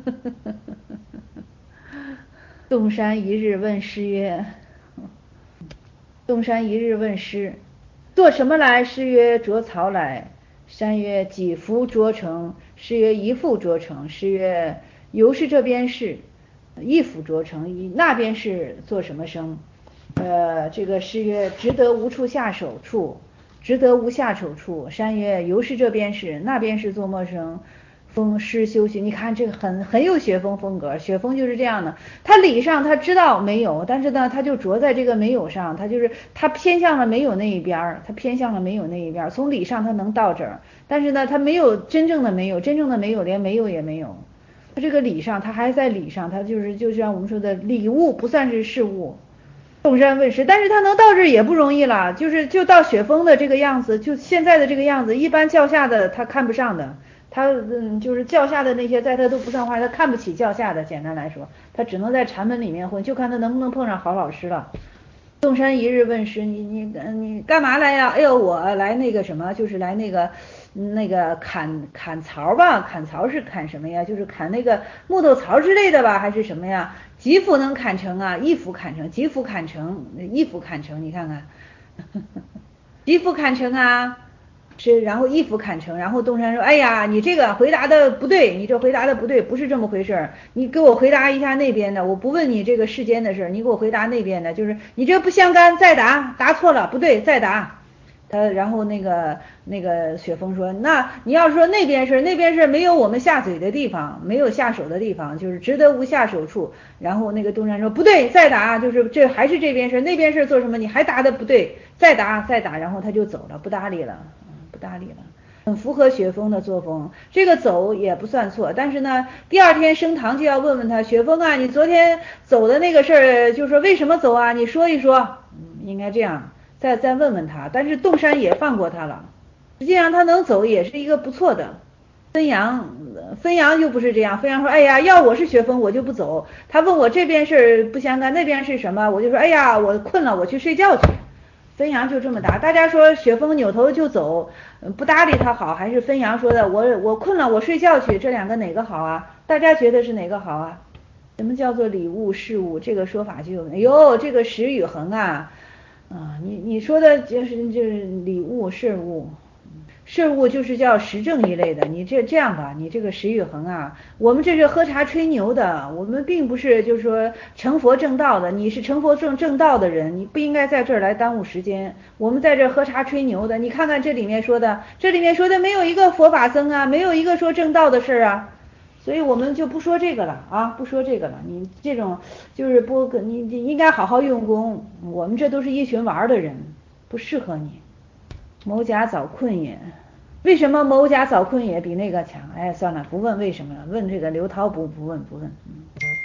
洞山一日问师曰：“洞山一日问师，做什么来？”师曰：“着草来。”山曰：“几幅着成？”师曰：“一幅着成。”师曰：“由是这边是，一幅着成，那边是做什么生？”呃，这个师曰：“直得无处下手处，直得无下手处。”山曰：“由是这边是，那边是做么生？”风师修行，你看这个很很有雪峰风格，雪峰就是这样的，他理上他知道没有，但是呢他就着在这个没有上，他就是他偏向了没有那一边，他偏向了没有那一边，从理上他能到这儿，但是呢他没有真正的没有，真正的没有连没有也没有，他这个理上他还在理上，他就是就像我们说的理物不算是事物。洞山问师，但是他能到这儿也不容易了，就是就到雪峰的这个样子，就现在的这个样子，一般教下的他看不上的。他嗯，就是教下的那些，在他都不算话，他看不起教下的。简单来说，他只能在禅门里面混，就看他能不能碰上好老师了。洞山一日问师，你你你干嘛来呀？哎呦，我来那个什么，就是来那个那个砍砍草吧，砍草是砍什么呀？就是砍那个木头槽之类的吧，还是什么呀？几幅能砍成啊？一幅砍成，几幅砍成，一幅砍成，你看看，几幅砍成啊？是，然后一幅砍成，然后东山说：“哎呀，你这个回答的不对，你这回答的不对，不是这么回事，你给我回答一下那边的，我不问你这个世间的事，你给我回答那边的，就是你这不相干，再答，答错了，不对，再答。”他然后那个那个雪峰说：“那你要说那边是那边是没有我们下嘴的地方，没有下手的地方，就是值得无下手处。”然后那个东山说：“不对，再答，就是这还是这边是那边是做什么？你还答的不对，再答再答。”然后他就走了，不搭理了。不搭理了，很符合雪峰的作风。这个走也不算错，但是呢，第二天升堂就要问问他，雪峰啊，你昨天走的那个事儿，就是说为什么走啊？你说一说，嗯，应该这样，再再问问他。但是洞山也放过他了，实际上他能走也是一个不错的。分阳，分阳就不是这样，分阳说，哎呀，要我是雪峰，我就不走。他问我这边事不相干，那边是什么？我就说，哎呀，我困了，我去睡觉去。分阳就这么答，大家说雪峰扭头就走，不搭理他好，还是分阳说的我我困了，我睡觉去，这两个哪个好啊？大家觉得是哪个好啊？什么叫做礼物事物？这个说法就哟，这个石与恒啊啊，你你说的就是就是礼物事物。事物就是叫实证一类的，你这这样吧，你这个石与恒啊，我们这是喝茶吹牛的，我们并不是就是说成佛正道的，你是成佛正正道的人，你不应该在这儿来耽误时间，我们在这儿喝茶吹牛的，你看看这里面说的，这里面说的没有一个佛法僧啊，没有一个说正道的事啊，所以我们就不说这个了啊，不说这个了，你这种就是不，你你应该好好用功，我们这都是一群玩的人，不适合你。某甲早困也，为什么某甲早困也比那个强？哎，算了，不问为什么了，问这个刘涛不不问不问。嗯，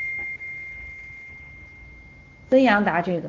曾阳答这个，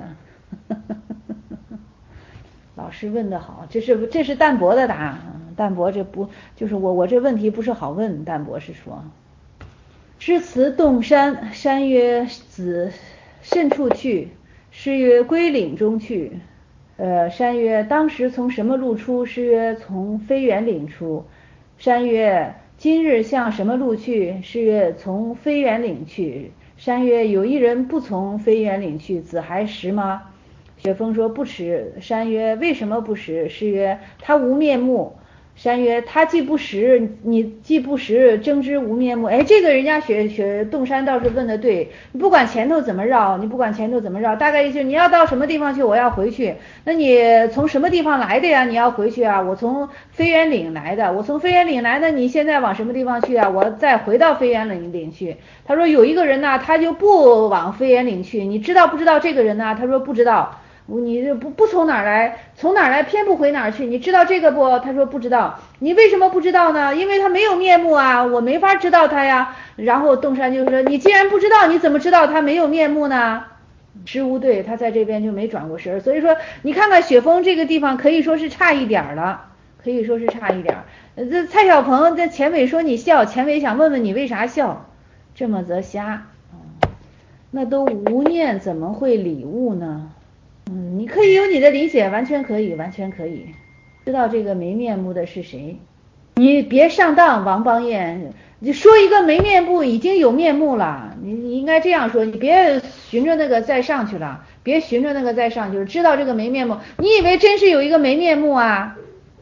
老师问的好，这是这是淡泊的答案。淡泊这不就是我我这问题不是好问，淡泊是说，诗词洞山，山曰子甚处去？诗曰归岭中去。呃，山曰：“当时从什么路出？”诗曰：“从非园岭出。”山曰：“今日向什么路去？”诗曰：“从非园岭去。”山曰：“有一人不从非园岭去，子还识吗？”雪峰说：“不识。”山曰：“为什么不识？”诗曰：“他无面目。” 山曰：他既不识，你既不识，争之无面目。哎，这个人家雪雪洞山倒是问的对，你不管前头怎么绕，你不管前头怎么绕，大概意思你要到什么地方去，我要回去。那你从什么地方来的呀？你要回去啊？我从飞原岭来的，我从飞原岭来的，你现在往什么地方去啊？我再回到飞原岭岭去。他说有一个人呢，他就不往飞原岭去，你知道不知道这个人呢？他说不知道。你不不从哪儿来，从哪儿来偏不回哪儿去，你知道这个不？他说不知道。你为什么不知道呢？因为他没有面目啊，我没法知道他呀。然后洞山就说，你既然不知道，你怎么知道他没有面目呢？实无对，他在这边就没转过身。所以说你看看雪峰这个地方可以说是差一点了，可以说是差一点。这蔡小鹏在钱伟说你笑，钱伟想问问你为啥笑，这么则瞎。那都无念怎么会理悟呢？嗯，你可以有你的理解，完全可以，完全可以知道这个没面目的是谁。你别上当，王邦彦，你说一个没面目已经有面目了，你你应该这样说，你别循着那个再上去了，别循着那个再上去了，知道这个没面目，你以为真是有一个没面目啊？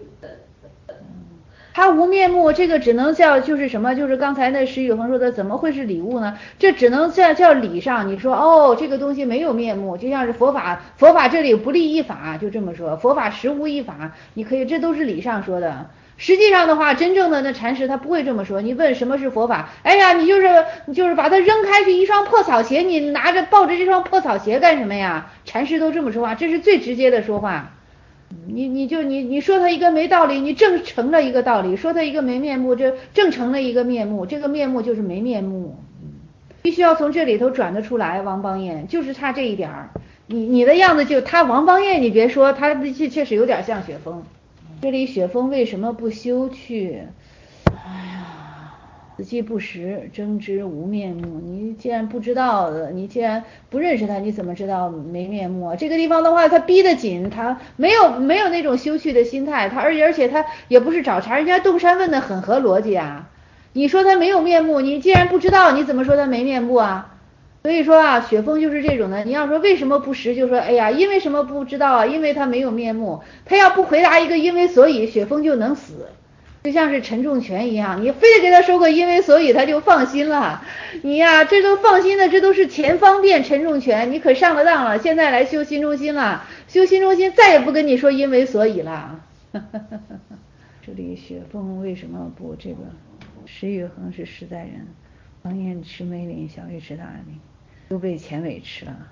他无面目，这个只能叫就是什么？就是刚才那石宇恒说的，怎么会是礼物呢？这只能叫叫理上。你说哦，这个东西没有面目，就像是佛法，佛法这里不立一法，就这么说，佛法实无一法。你可以，这都是理上说的。实际上的话，真正的那禅师他不会这么说。你问什么是佛法？哎呀，你就是你就是把它扔开去一双破草鞋，你拿着抱着这双破草鞋干什么呀？禅师都这么说话，这是最直接的说话。你你就你你说他一个没道理，你正成了一个道理；说他一个没面目，这正成了一个面目。这个面目就是没面目，必须要从这里头转得出来。王邦彦就是差这一点儿，你你的样子就他王邦彦，你别说他确确实有点像雪峰。这里雪峰为什么不休去？哎呀，子既不识，争之无面目。你既然不知道，你既然不认识他，你怎么知道没面目啊？这个地方的话，他逼得紧，他没有没有那种休去的心态，他而且而且他也不是找茬，人家洞山问的很合逻辑啊。你说他没有面目，你既然不知道，你怎么说他没面目啊？所以说啊，雪峰就是这种的。你要说为什么不识，就说哎呀，因为什么不知道啊？因为他没有面目。他要不回答一个因为所以，雪峰就能死。就像是陈仲全一样，你非得给他说个因为所以，他就放心了。你呀，这都放心的，这都是前方便陈仲全，你可上了当了。现在来修心中心了，修心中心再也不跟你说因为所以了。这里雪峰为什么不这个？石宇恒是实在人，王彦吃梅林，小玉吃大林，都被钱伟吃了。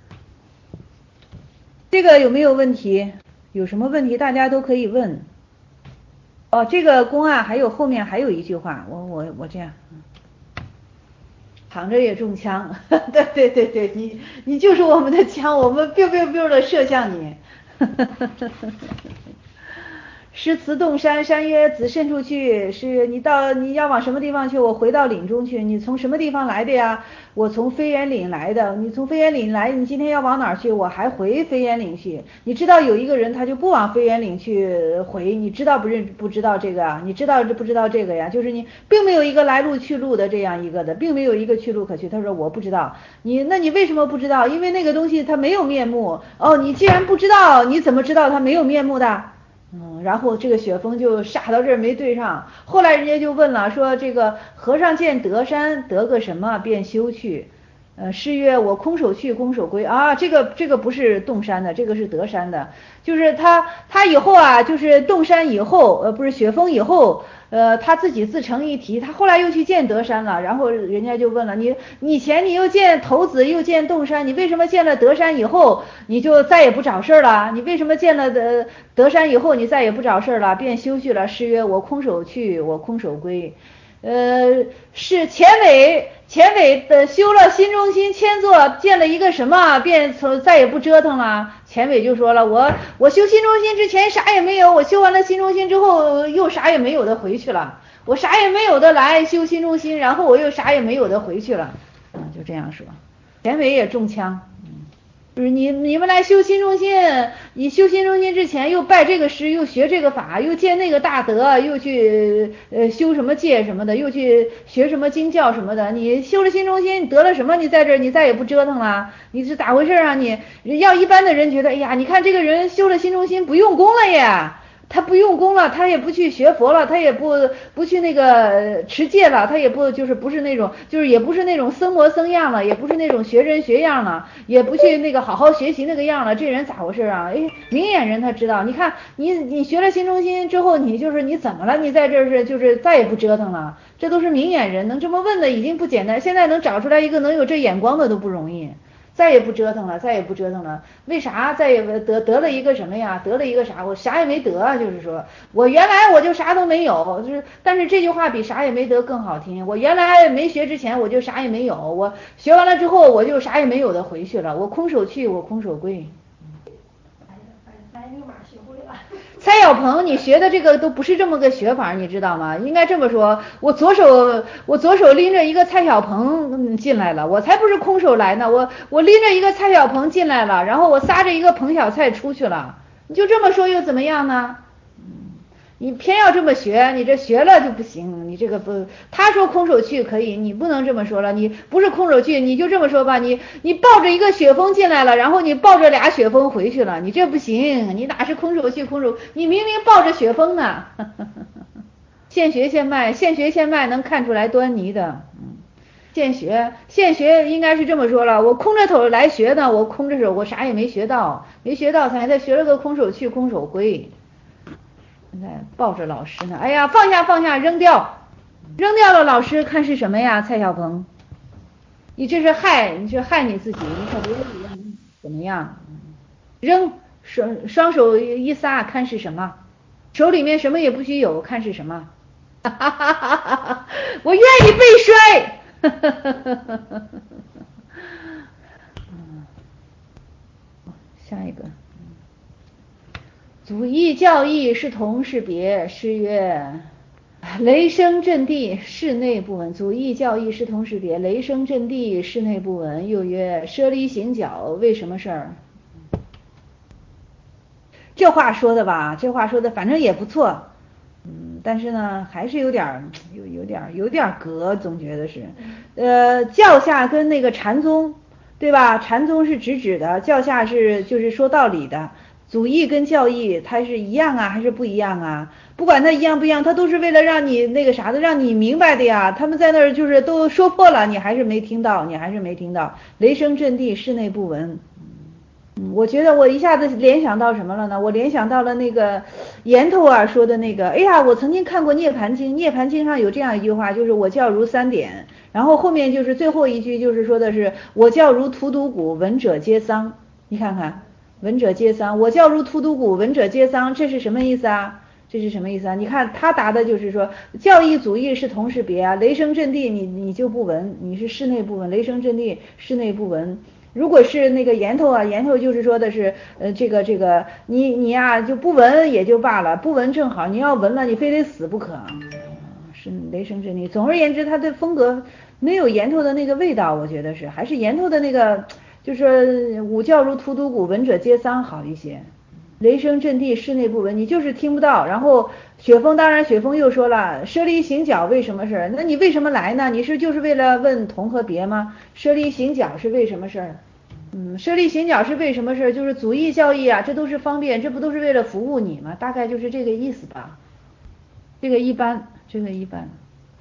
这个有没有问题？有什么问题大家都可以问。哦，这个公案还有后面还有一句话，我我我这样，躺着也中枪，对对对对，你你就是我们的枪，我们 biu biu biu 的射向你。诗词洞山，山曰子甚处去？是你到你要往什么地方去？我回到岭中去。你从什么地方来的呀？我从飞原岭来的。你从飞原岭来，你今天要往哪儿去？我还回飞原岭去。你知道有一个人他就不往飞原岭去回，你知道不认不知道这个啊？你知道不知道这个呀？就是你并没有一个来路去路的这样一个的，并没有一个去路可去。他说我不知道。你那你为什么不知道？因为那个东西它没有面目。哦，你既然不知道，你怎么知道它没有面目的？嗯，然后这个雪峰就傻到这儿没对上，后来人家就问了，说这个和尚见德山得个什么便休去？呃，诗曰我空手去，空手归啊，这个这个不是洞山的，这个是德山的，就是他他以后啊，就是洞山以后，呃，不是雪峰以后，呃，他自己自成一题，他后来又去见德山了，然后人家就问了，你以前你又见头子又见洞山，你为什么见了德山以后你就再也不找事儿了？你为什么见了德德山以后你再也不找事儿了，便休去了？诗曰我空手去，我空手归。呃，是钱伟，钱伟的修了心中心千座，见了一个什么，便从再也不折腾了。钱伟就说了，我我修心中心之前啥也没有，我修完了心中心之后又啥也没有的回去了，我啥也没有的来修心中心，然后我又啥也没有的回去了。嗯，就这样说。钱伟也中枪。就是你你们来修心中心，你修心中心之前又拜这个师，又学这个法，又见那个大德，又去呃修什么戒什么的，又去学什么经教什么的。你修了心中心，你得了什么？你在这儿你再也不折腾了，你是咋回事啊？你要一般的人觉得，哎呀，你看这个人修了心中心不用功了耶， 他不用功了，他也不去学佛了，他也不不去那个持戒了，他也不就是不是那种就是也不是那种僧模僧样了，也不是那种学人学样了，也不去那个好好学习那个样了，这人咋回事啊？哎，明眼人他知道，你看你你学了新中心之后，你就是你怎么了？你在这是就是再也不折腾了，这都是明眼人能这么问的已经不简单，现在能找出来一个能有这眼光的都不容易。再也不折腾了，再也不折腾了。为啥？再也得得了一个什么呀？得了一个啥？我啥也没得啊！就是说我原来我就啥都没有，就是但是这句话比啥也没得更好听。我原来没学之前我就啥也没有，我学完了之后我就啥也没有的回去了。我空手去，我空手归。立马学会了。蔡小鹏，你学的这个都不是这么个学法，你知道吗？应该这么说，我左手我左手拎着一个蔡小鹏进来了，我才不是空手来呢，我我拎着一个蔡小鹏进来了，然后我撒着一个彭小菜出去了，你就这么说又怎么样呢？你偏要这么学，你这学了就不行，你这个不，他说空手去可以，你不能这么说了，你不是空手去，你就这么说吧，你你抱着一个雪峰进来了，然后你抱着俩雪峰回去了，你这不行，你哪是空手去空手，你明明抱着雪峰呢，现学现卖，现学现卖能看出来端倪的，嗯，现学现学应该是这么说了，我空着头来学的，我空着手我啥也没学到，没学到才再学了个空手去空手归。现在抱着老师呢，哎呀，放下放下，扔掉，扔掉了，老师看是什么呀？蔡小鹏，你这是害，你这害你自己，你可别怎么样？扔，双双手一撒，看是什么？手里面什么也不许有，看是什么？哈哈哈哈哈哈！我愿意被摔。哈哈哈哈哈哈！下一个。祖义教义是同是别，诗曰雷声震地，室内不闻。祖义教义是同是别，雷声震地，室内不闻。又曰舍离行脚，为什么事儿？这话说的吧，这话说的反正也不错，嗯，但是呢，还是有点有有点有点隔，总觉得是，呃，教下跟那个禅宗，对吧？禅宗是直指的，教下是就是说道理的。祖义跟教义它是一样啊还是不一样啊？不管它一样不一样，它都是为了让你那个啥的，让你明白的呀。他们在那儿就是都说破了，你还是没听到，你还是没听到。雷声震地，室内不闻。嗯，我觉得我一下子联想到什么了呢？我联想到了那个岩头啊说的那个，哎呀，我曾经看过《涅盘经》，《涅盘经》上有这样一句话，就是我教如三点，然后后面就是最后一句就是说的是我教如荼毒蛊，闻者皆丧。你看看。闻者皆丧，我教如荼毒蛊，闻者皆丧，这是什么意思啊？这是什么意思啊？你看他答的就是说，教义祖义是同是别啊，雷声震地你你就不闻，你是室内不闻，雷声震地室内不闻。如果是那个源头啊，源头就是说的是，呃，这个这个你你呀、啊、就不闻也就罢了，不闻正好，你要闻了你非得死不可，是雷声震地。总而言之，他的风格没有源头的那个味道，我觉得是还是源头的那个。就是吾教如荼毒蛊，闻者皆丧好一些。雷声震地，室内不闻，你就是听不到。然后雪峰，当然雪峰又说了，舍离行脚为什么事儿？那你为什么来呢？你是就是为了问同和别吗？舍离行脚是为什么事儿？嗯，舍离行脚是为什么事儿？就是祖义教义啊，这都是方便，这不都是为了服务你吗？大概就是这个意思吧。这个一般，这个一般。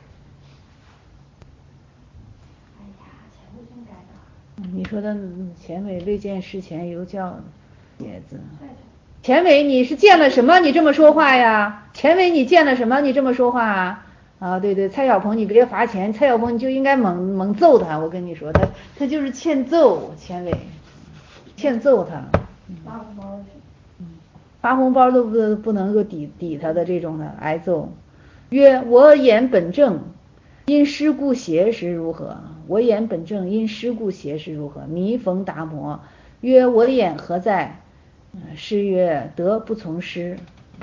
你说的前尾未见事前犹教帖子，前尾你是见了什么？你这么说话呀？前尾你见了什么？你这么说话啊？啊，对对，蔡小鹏你别罚钱，蔡小鹏你就应该猛猛揍他，我跟你说，他他就是欠揍，前尾欠揍他，发红包，嗯，发红包都不不能够抵抵他的这种的挨揍。曰我眼本正。因师故邪时如何？我眼本正，因师故邪时如何？弥逢达摩，曰我眼何在？师曰德不从师，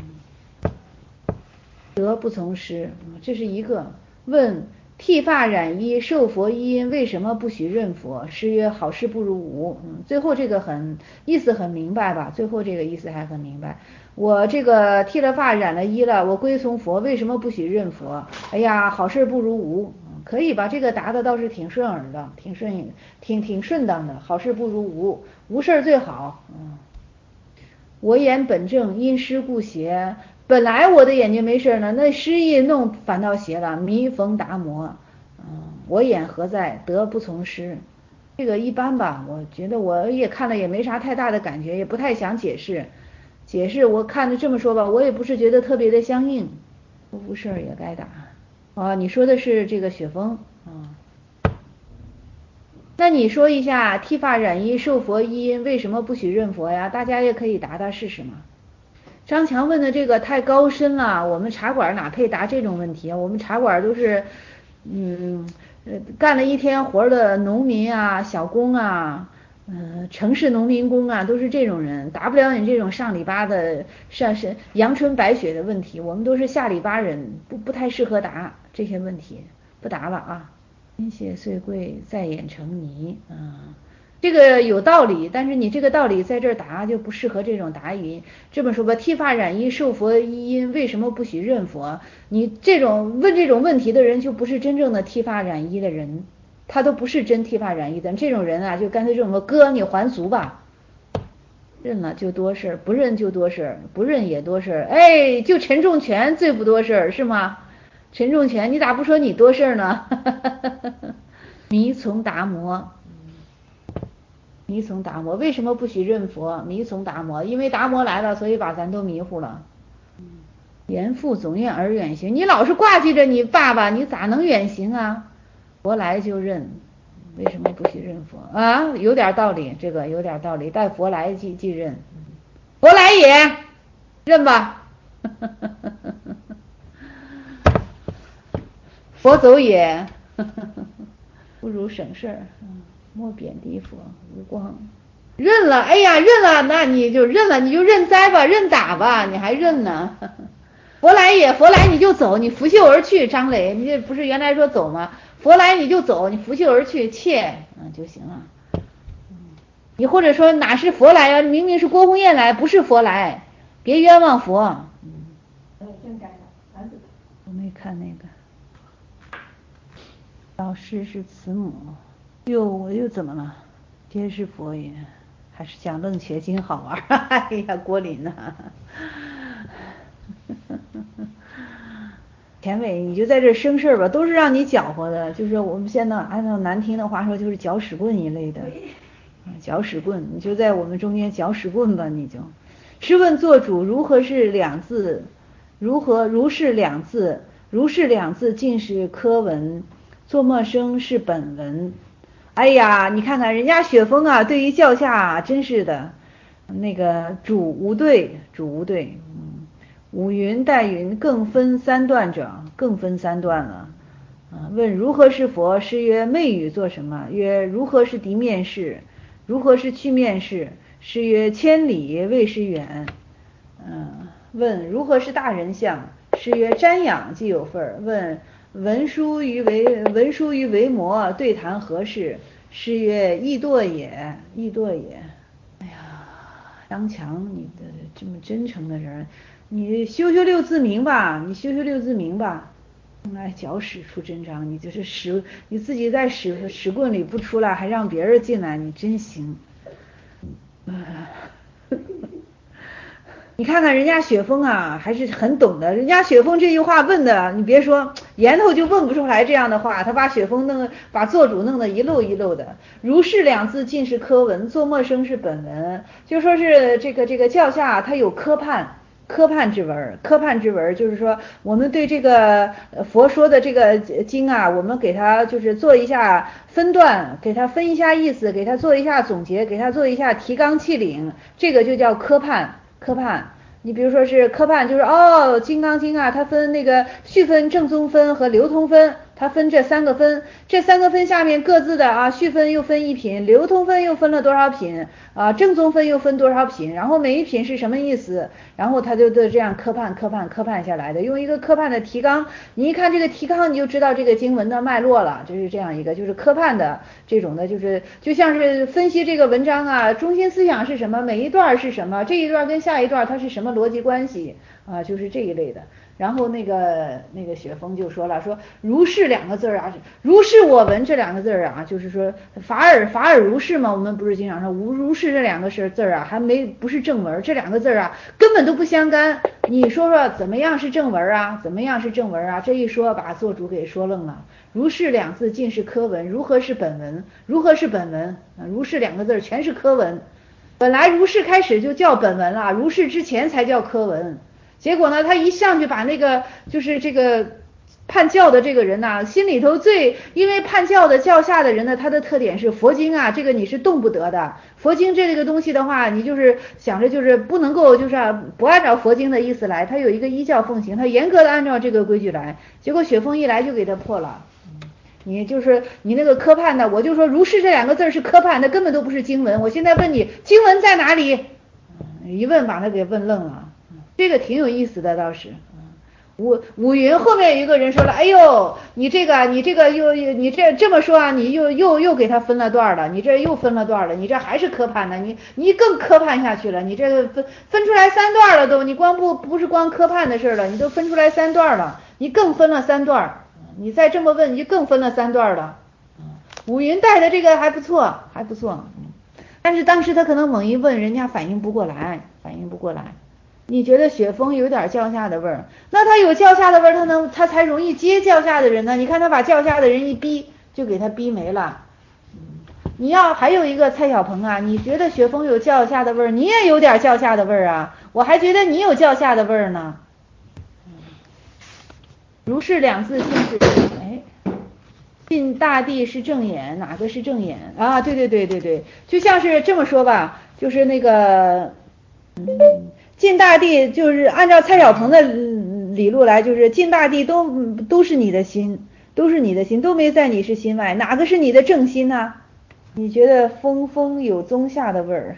德不从师，这是一个。问剃发染衣受佛衣因，为什么不许认佛？师曰好事不如无。嗯，最后这个很意思很明白吧？最后这个意思还很明白。我这个剃了发染了衣了，我归从佛，为什么不许认佛？哎呀，好事不如无，可以吧？这个答的倒是挺顺耳的，挺顺，挺挺顺当的。好事不如无，无事最好。嗯，我眼本正，因师故邪。 本来我的眼睛没事呢，那失意弄反倒邪了。迷逢达摩，嗯，我眼何在，得不从师。这个一般吧，我觉得我也看了也没啥太大的感觉，也不太想解释。解释我看着这么说吧，我也不是觉得特别的相应。不服事儿也该打。哦，你说的是这个雪峰啊？那你说一下剃发染衣受佛依因，为什么不许认佛呀？大家也可以答答试试嘛。张强问的这个太高深了，我们茶馆哪配答这种问题啊？我们茶馆都是，嗯，呃，干了一天活的农民啊、小工啊、嗯、呃，城市农民工啊，都是这种人，答不了你这种上里巴的、上是阳春白雪的问题。我们都是下里巴人，不不太适合答这些问题，不答了啊。心血碎桂，在眼成泥，啊，这个有道理，但是你这个道理在这儿答就不适合这种答疑。这么说吧，剃发染衣受佛依因，为什么不许认佛？你这种问这种问题的人就不是真正的剃发染衣的人，他都不是真剃发染衣的。这种人啊，就干脆这么哥，你还俗吧，认了就多事，不认就多事，不认也多事。哎，就陈仲全最不多事是吗？陈仲全，你咋不说你多事呢？迷从达摩，迷从达摩，为什么不许认佛？迷从达摩，因为达摩来了，所以把咱都迷糊了。严父总愿儿远行，你老是挂记着你爸爸，你咋能远行啊？佛来就认，为什么不许认佛啊？有点道理，这个有点道理，待佛来即即认，佛来也认吧。佛走也，不如省事儿，莫贬低佛无光。认了，哎呀，认了，那你就认了，你就认栽吧，认打吧，你还认呢？佛来也，佛来你就走，你拂袖而去。张磊，你这不是原来说走吗？佛来你就走，你拂袖而去，切，嗯就行了。你或者说哪是佛来啊？明明是郭鸿雁来，不是佛来，别冤枉佛。嗯，真改了，我没看那个。老师是慈母，又我又怎么了？皆是佛也，还是讲楞伽经好玩？哎呀，郭林呐、啊，田伟，你就在这生事吧，都是让你搅和的，就是我们现在按照难听的话说，就是搅屎棍一类的，搅屎棍，你就在我们中间搅屎棍吧，你就。试问做主，如何是两字？如何如是两字？如是两字尽是科文，做陌生是本文。哎呀，你看看人家雪峰啊，对于教下、啊、真是的，那个主无对，主无对，嗯，五云带云更分三段者，更分三段了。啊，问如何是佛？师曰：昧语做什么？曰：如何是敌面事？如何是去面事？师曰：千里未师远。嗯，问如何是大人相？师曰：瞻仰即有份儿。问文殊于为文殊于为魔，对谈何事？师曰：易堕也，易堕也。哎呀，张强，你的这么真诚的人，你修修六字明吧，你修修六字明吧。来搅屎出真章，你就是屎，你自己在屎屎棍里不出来，还让别人进来，你真行。你看看人家雪峰啊，还是很懂的。人家雪峰这句话问的，你别说言头就问不出来这样的话，他把雪峰弄，把做主弄得一漏一漏的。如是两字尽是科文，做陌生是本文，就说是这个这个教下他有科判。科判之文，科判之文就是说，我们对这个佛说的这个经啊，我们给它就是做一下分段，给它分一下意思，给它做一下总结，给它做一下提纲挈领，这个就叫科判。科判，你比如说是科判，就是哦，《金刚经》啊，它分那个序分、正宗分和流通分，它分这三个分，这三个分下面各自的啊，序分又分一品，流通分又分了多少品啊，正宗分又分多少品，然后每一品是什么意思，然后它就都这样科判、科判、科判下来的，用一个科判的提纲，你一看这个提纲，你就知道这个经文的脉络了，这是这样一个，就是科判的这种的，就是就像是分析这个文章啊，中心思想是什么，每一段是什么，这一段跟下一段它是什么逻辑关系啊，就是这一类的。 然后那个那个雪峰就说了，说如是两个字啊，如是我闻这两个字啊，就是说法尔法尔如是嘛，我们不是经常说无如是这两个是字啊，还没不是正文，这两个字啊根本都不相干。你说说怎么样是正文啊？怎么样是正文啊？这一说把做主给说愣了。如是两字尽是科文，如何是本文？如何是本文？如是两个字全是科文。本来如是开始就叫本文了，如是之前才叫科文。结果呢，他一上去把那个就是这个判教的这个人呐、啊，心里头最因为判教的教下的人呢，他的特点是佛经啊，这个你是动不得的。佛经这个东西的话，你就是想着就是不能够就是、啊、不按照佛经的意思来，他有一个依教奉行，他严格的按照这个规矩来。结果雪峰一来就给他破了。你就是你那个科判的，我就说如是这两个字是科判，那根本都不是经文。我现在问你经文在哪里？一问把他给问愣了。这个挺有意思的倒是。五五云后面有一个人说了，哎呦，你这个你这个又你这这么说啊，你又又又给他分了段了，你这又分了段了，你这还是科判呢，你你更科判下去了，你这个分分出来三段了都，你光不不是光科判的事了，你都分出来三段了，你更分了三段，你再这么问你就更分了三段了。五云带的这个还不错，还不错，但是当时他可能猛一问，人家反应不过来，反应不过来。你觉得雪峰有点教下的味儿，那他有教下的味儿，他能他才容易接教下的人呢。你看他把教下的人一逼，就给他逼没了。你要还有一个蔡小鹏啊，你觉得雪峰有教下的味儿，你也有点教下的味儿啊，我还觉得你有教下的味儿呢。如是两字尽是，哎，尽大地是正眼，哪个是正眼啊？对对对对对，就像是这么说吧，就是那个，嗯。尽大地就是按照蔡小鹏的理路来，就是尽大地都都是你的心，都是你的心，都没在你是心外，哪个是你的正心呢、啊？你觉得峰峰有宗下的味儿？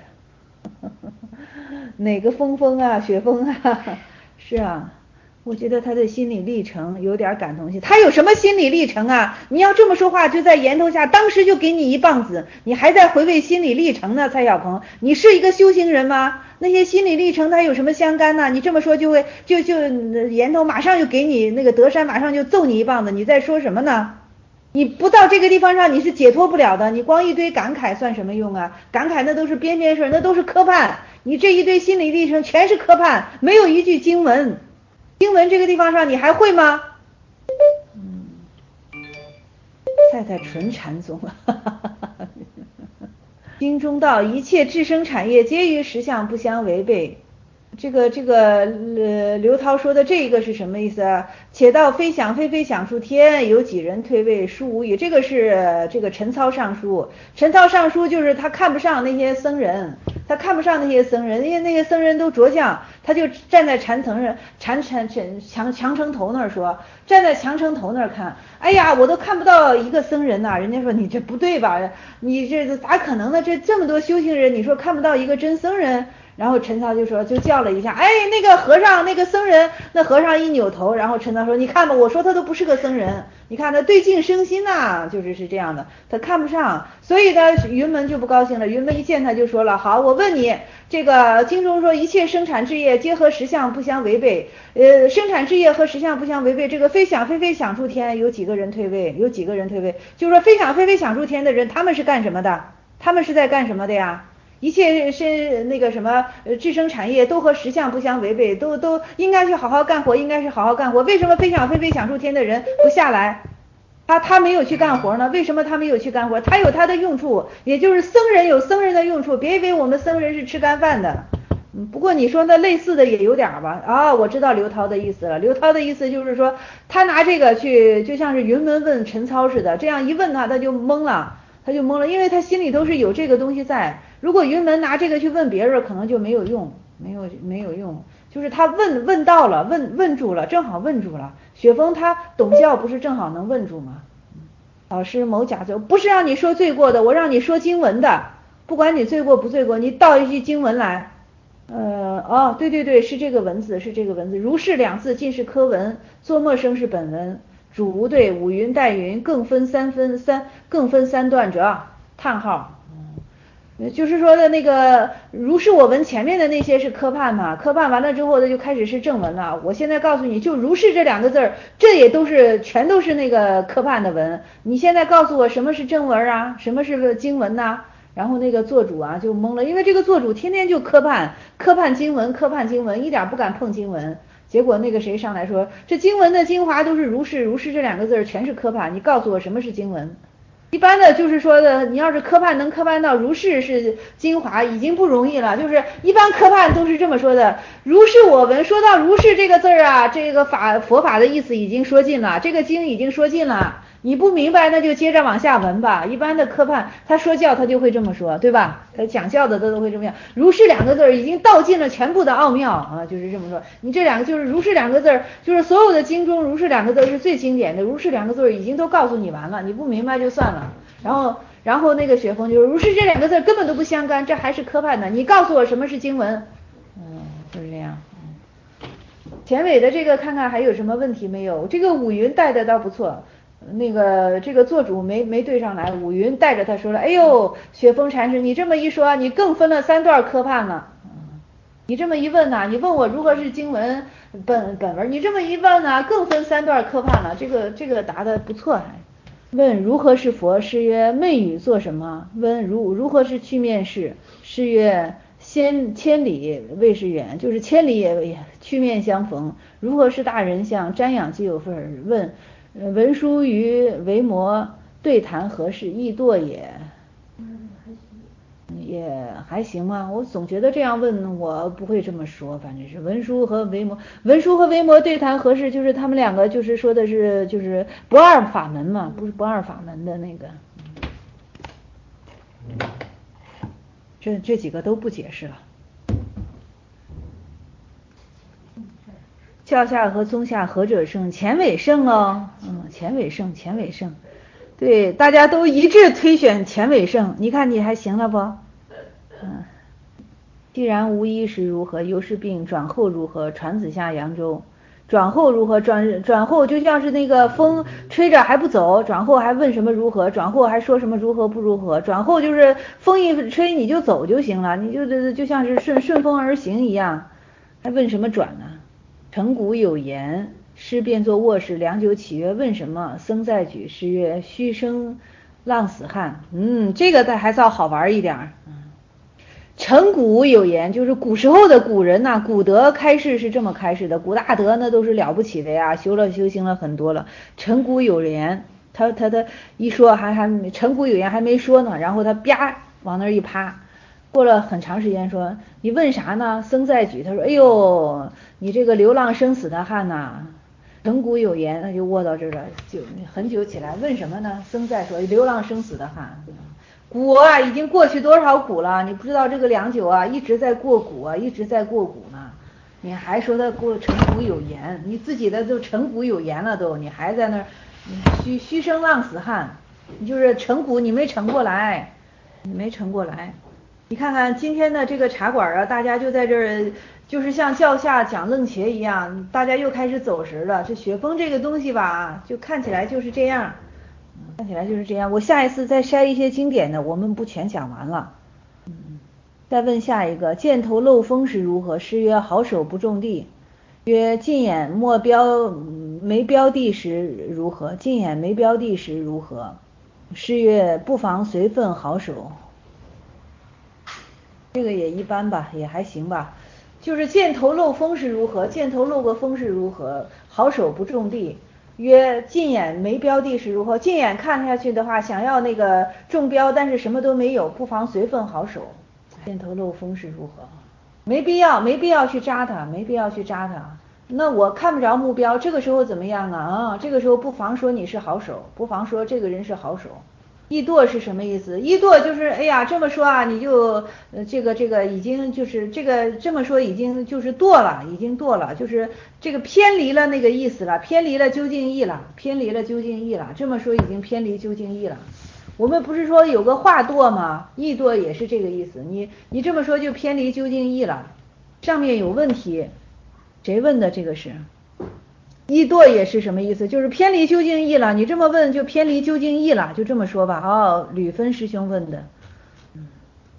哪个峰峰啊？雪峰啊？是啊，我觉得他的心理历程有点感同身受。他有什么心理历程啊？你要这么说话，就在岩头下，当时就给你一棒子，你还在回味心理历程呢，蔡小鹏，你是一个修行人吗？那些心理历程它有什么相干呢？你这么说就会就就岩头马上就给你那个德山马上就揍你一棒子，你在说什么呢？你不到这个地方上你是解脱不了的，你光一堆感慨算什么用啊？感慨那都是边边事，那都是科判，你这一堆心理历程全是科判，没有一句经文。经文这个地方上你还会吗？嗯，太太纯禅宗了。经中道一切智生产业皆与实相不相违背。这个这个呃刘涛说的这个是什么意思啊？且道非想非非想出天，有几人退位殊无语。这个是这个陈操上书，陈操上书就是他看不上那些僧人，他看不上那些僧人，因为那些僧人都着相，他就站在禅层上，禅禅禅墙墙城头那儿说，站在墙城头那儿看，哎呀，我都看不到一个僧人呐、啊。人家说你这不对吧？你这咋可能呢？这这么多修行人，你说看不到一个真僧人？然后陈操就说，就叫了一下，哎，那个和尚，那个僧人，那和尚一扭头，然后陈操说，你看吧，我说他都不是个僧人，你看他对境生心呐、啊，就是是这样的，他看不上，所以呢，云门就不高兴了，云门一见他就说了，好，我问你，这个经中说一切生产事业皆和实相不相违背，呃，生产事业和实相不相违背，这个非想非非想出天，有几个人退位？有几个人退位？就是说非想非非想出天的人，他们是干什么的？他们是在干什么的呀？一切是那个什么呃智生产业都和实相不相违背，都都应该去好好干活，应该是好好干活。为什么非想非非想出天的人不下来？他他没有去干活呢？为什么他没有去干活？他有他的用处，也就是僧人有僧人的用处，别以为我们僧人是吃干饭的。嗯，不过你说那类似的也有点吧？啊，我知道刘涛的意思了。刘涛的意思就是说，他拿这个去，就像是云门问陈操似的，这样一问他，他就懵了。他就懵了，因为他心里头是有这个东西在。如果云门拿这个去问别人，可能就没有用，没有没有用。就是他问问到了，问问住了，正好问住了。雪峰他懂教，不是正好能问住吗？老师某甲就不是让你说罪过的，我让你说经文的，不管你罪过不罪过，你倒一句经文来。呃，哦，对对对，是这个文字，是这个文字。如是两字尽是科文，作陌生是本文。主无对，五云带云，更分三分三，更分三段者。叹号。 就是说的那个如是我闻前面的那些是科判嘛，科判完了之后那就开始是正文了。我现在告诉你就如是这两个字儿，这也都是全都是那个科判的文。你现在告诉我什么是正文啊，什么是经文呐、啊？然后那个做主啊就懵了，因为这个做主天天就科判科判经文科判经文，一点不敢碰经文。结果那个谁上来说这经文的精华都是如是如是这两个字儿全是科判，你告诉我什么是经文。一般的就是说的，你要是科判能科判到如是是精华已经不容易了，就是一般科判都是这么说的，如是我闻，说到如是这个字儿啊，这个法佛法的意思已经说尽了，这个经已经说尽了，你不明白那就接着往下闻吧。一般的科判他说教他就会这么说，对吧？他讲教的他都会这么样，如是两个字儿已经道尽了全部的奥妙啊，就是这么说。你这两个就是如是两个字儿，就是所有的经中如是两个字儿是最经典的，如是两个字儿已经都告诉你完了，你不明白就算了。然后然后那个雪峰就是如是这两个字根本都不相干，这还是科判的，你告诉我什么是经文。嗯，就是这样。嗯，前尾的这个看看还有什么问题没有？这个五云带的倒不错，那个这个做主没没对上来，五云带着他说了，哎呦雪峰禅师你这么一说你更分了三段科判了。嗯，你这么一问呢、啊、你问我如何是经文本本文，你这么一问呢、啊、更分三段科判了，这个这个答的不错还。问如何是佛？师曰：昧语作什么？问如如何是去面试？师曰：先千里未是远，就是千里也去面相逢。如何是大人相？瞻仰即有份。问文殊与维摩对谈何事？亦堕也。也还行吧，我总觉得这样问我不会这么说，反正是文殊和维摩，文殊和维摩对谈何事？就是他们两个就是说的是就是不二法门嘛，不是不二法门的那个，这这几个都不解释了。教下和宗下何者胜？前尾胜哦，嗯，前尾胜，前尾胜，对，大家都一致推选前尾胜，你看你还行了不？嗯。既然无一时如何？由是病转后如何？传子下扬州。转后如何？转转后就像是那个风吹着还不走，转后还问什么如何？转后还说什么如何不如何？转后就是风一吹你就走就行了，你就就就像是顺顺风而行一样，还问什么转呢？成古有言，师便作卧室，良久起曰：问什么？僧在举。师曰：虚声浪死汉。嗯，这个还算好玩一点。成古有言，就是古时候的古人呐、啊，古德开示是这么开示的，古大德那都是了不起的呀，修了修行了很多了。成古有言，他他他一说还还成古有言还没说呢，然后他啪往那儿一趴，过了很长时间说你问啥呢？僧在举，他说哎呦你这个流浪生死的汉呐、啊，成古有言，那就卧到这儿了，就很久起来问什么呢？僧在说流浪生死的汉。古啊，已经过去多少古了？你不知道这个良久啊，一直在过古啊，一直在过古呢。你还说他过成古有言，你自己的都成古有言了都，你还在那儿虚虚声浪死汉，你就是成古你没成过来，你没成过来。你看看今天的这个茶馆啊，大家就在这儿，就是像教下讲楞伽一样，大家又开始走神了。这雪峰这个东西吧，就看起来就是这样。看起来就是这样，我下一次再筛一些经典的，我们不全讲完了。嗯，再问下一个，箭头漏风是如何？师曰：好手不中地。曰：近眼莫标没标地时如何？近眼没标地时如何？师曰：不妨随分好手。这个也一般吧，也还行吧。就是箭头漏风是如何？箭头漏个风是如何？好手不中地。曰：近眼没标的是如何？近眼看下去的话，想要那个中标，但是什么都没有，不妨随分好手。箭头漏风是如何？没必要，没必要去扎它，没必要去扎它。那我看不着目标，这个时候怎么样啊？啊，这个时候不妨说你是好手，不妨说这个人是好手。易堕是什么意思？易堕就是哎呀，这么说啊，你就呃这个这个已经就是这个这么说已经就是堕了，已经堕了，就是这个偏离了那个意思了，偏离了究竟义了，偏离了究竟义了。这么说已经偏离究竟义了。我们不是说有个化堕吗？易堕也是这个意思。你你这么说就偏离究竟义了，上面有问题。谁问的这个是？易堕也是什么意思？就是偏离究竟义了。你这么问就偏离究竟义了，就这么说吧。哦，吕芬师兄问的。嗯，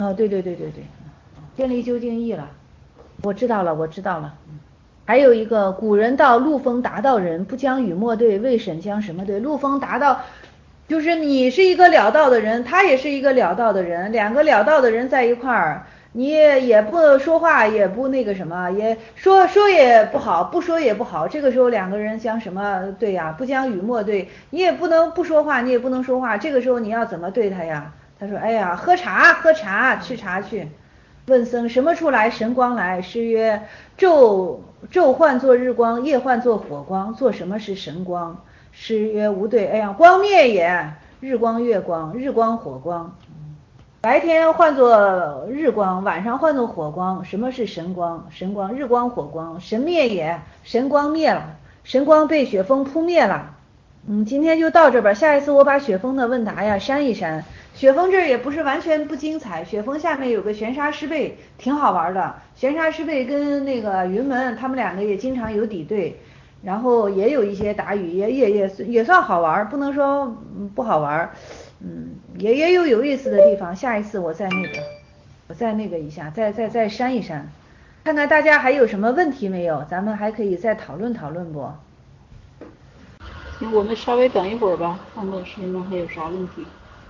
哦，对对对对对，天离究竟义了，我知道了，我知道了。还有一个，古人道陆丰达道人，不将与莫对，未审将什么对？陆丰达道，就是你是一个了道的人，他也是一个了道的人，两个了道的人在一块儿，你也不说话，也不那个什么，也说说也不好，不说也不好，这个时候两个人将什么对呀？不将与莫对，你也不能不说话，你也不能说话，这个时候你要怎么对他呀？他说：“哎呀，喝茶，喝茶，吃茶去。”问僧什么处来？神光来。师曰：昼昼唤作日光，夜唤作火光。做什么是神光？师曰：无对。哎呀，光灭也。日光、月光，日光、火光。白天唤作日光，晚上唤作火光。什么是神光？神光，日光、火光。神灭也。神光灭了，神光被雪峰扑灭了。嗯，今天就到这边，下一次我把雪峰的问答呀删一删。雪峰这儿也不是完全不精彩，雪峰下面有个玄沙师辈，挺好玩的。玄沙师辈跟那个云门他们两个也经常有抵对，然后也有一些答语，也也也也算好玩，不能说不好玩，嗯，也也有有意思的地方。下一次我再那个，我再那个一下，再再再删一删，看看大家还有什么问题没有，咱们还可以再讨论讨论不？ 行，我们稍微等一会儿吧，看看师们还有啥问题。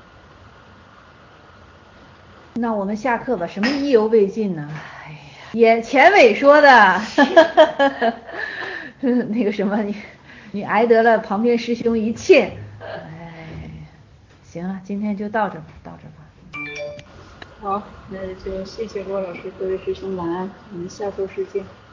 那我们下课吧。什么意犹未尽呢？哎呀，也钱伟说的，那个什么，你你挨得了旁边师兄一切。哎，行了，今天就到这吧，到这吧。 好，那就谢谢郭老师，各位师兄晚安，我们下周时见。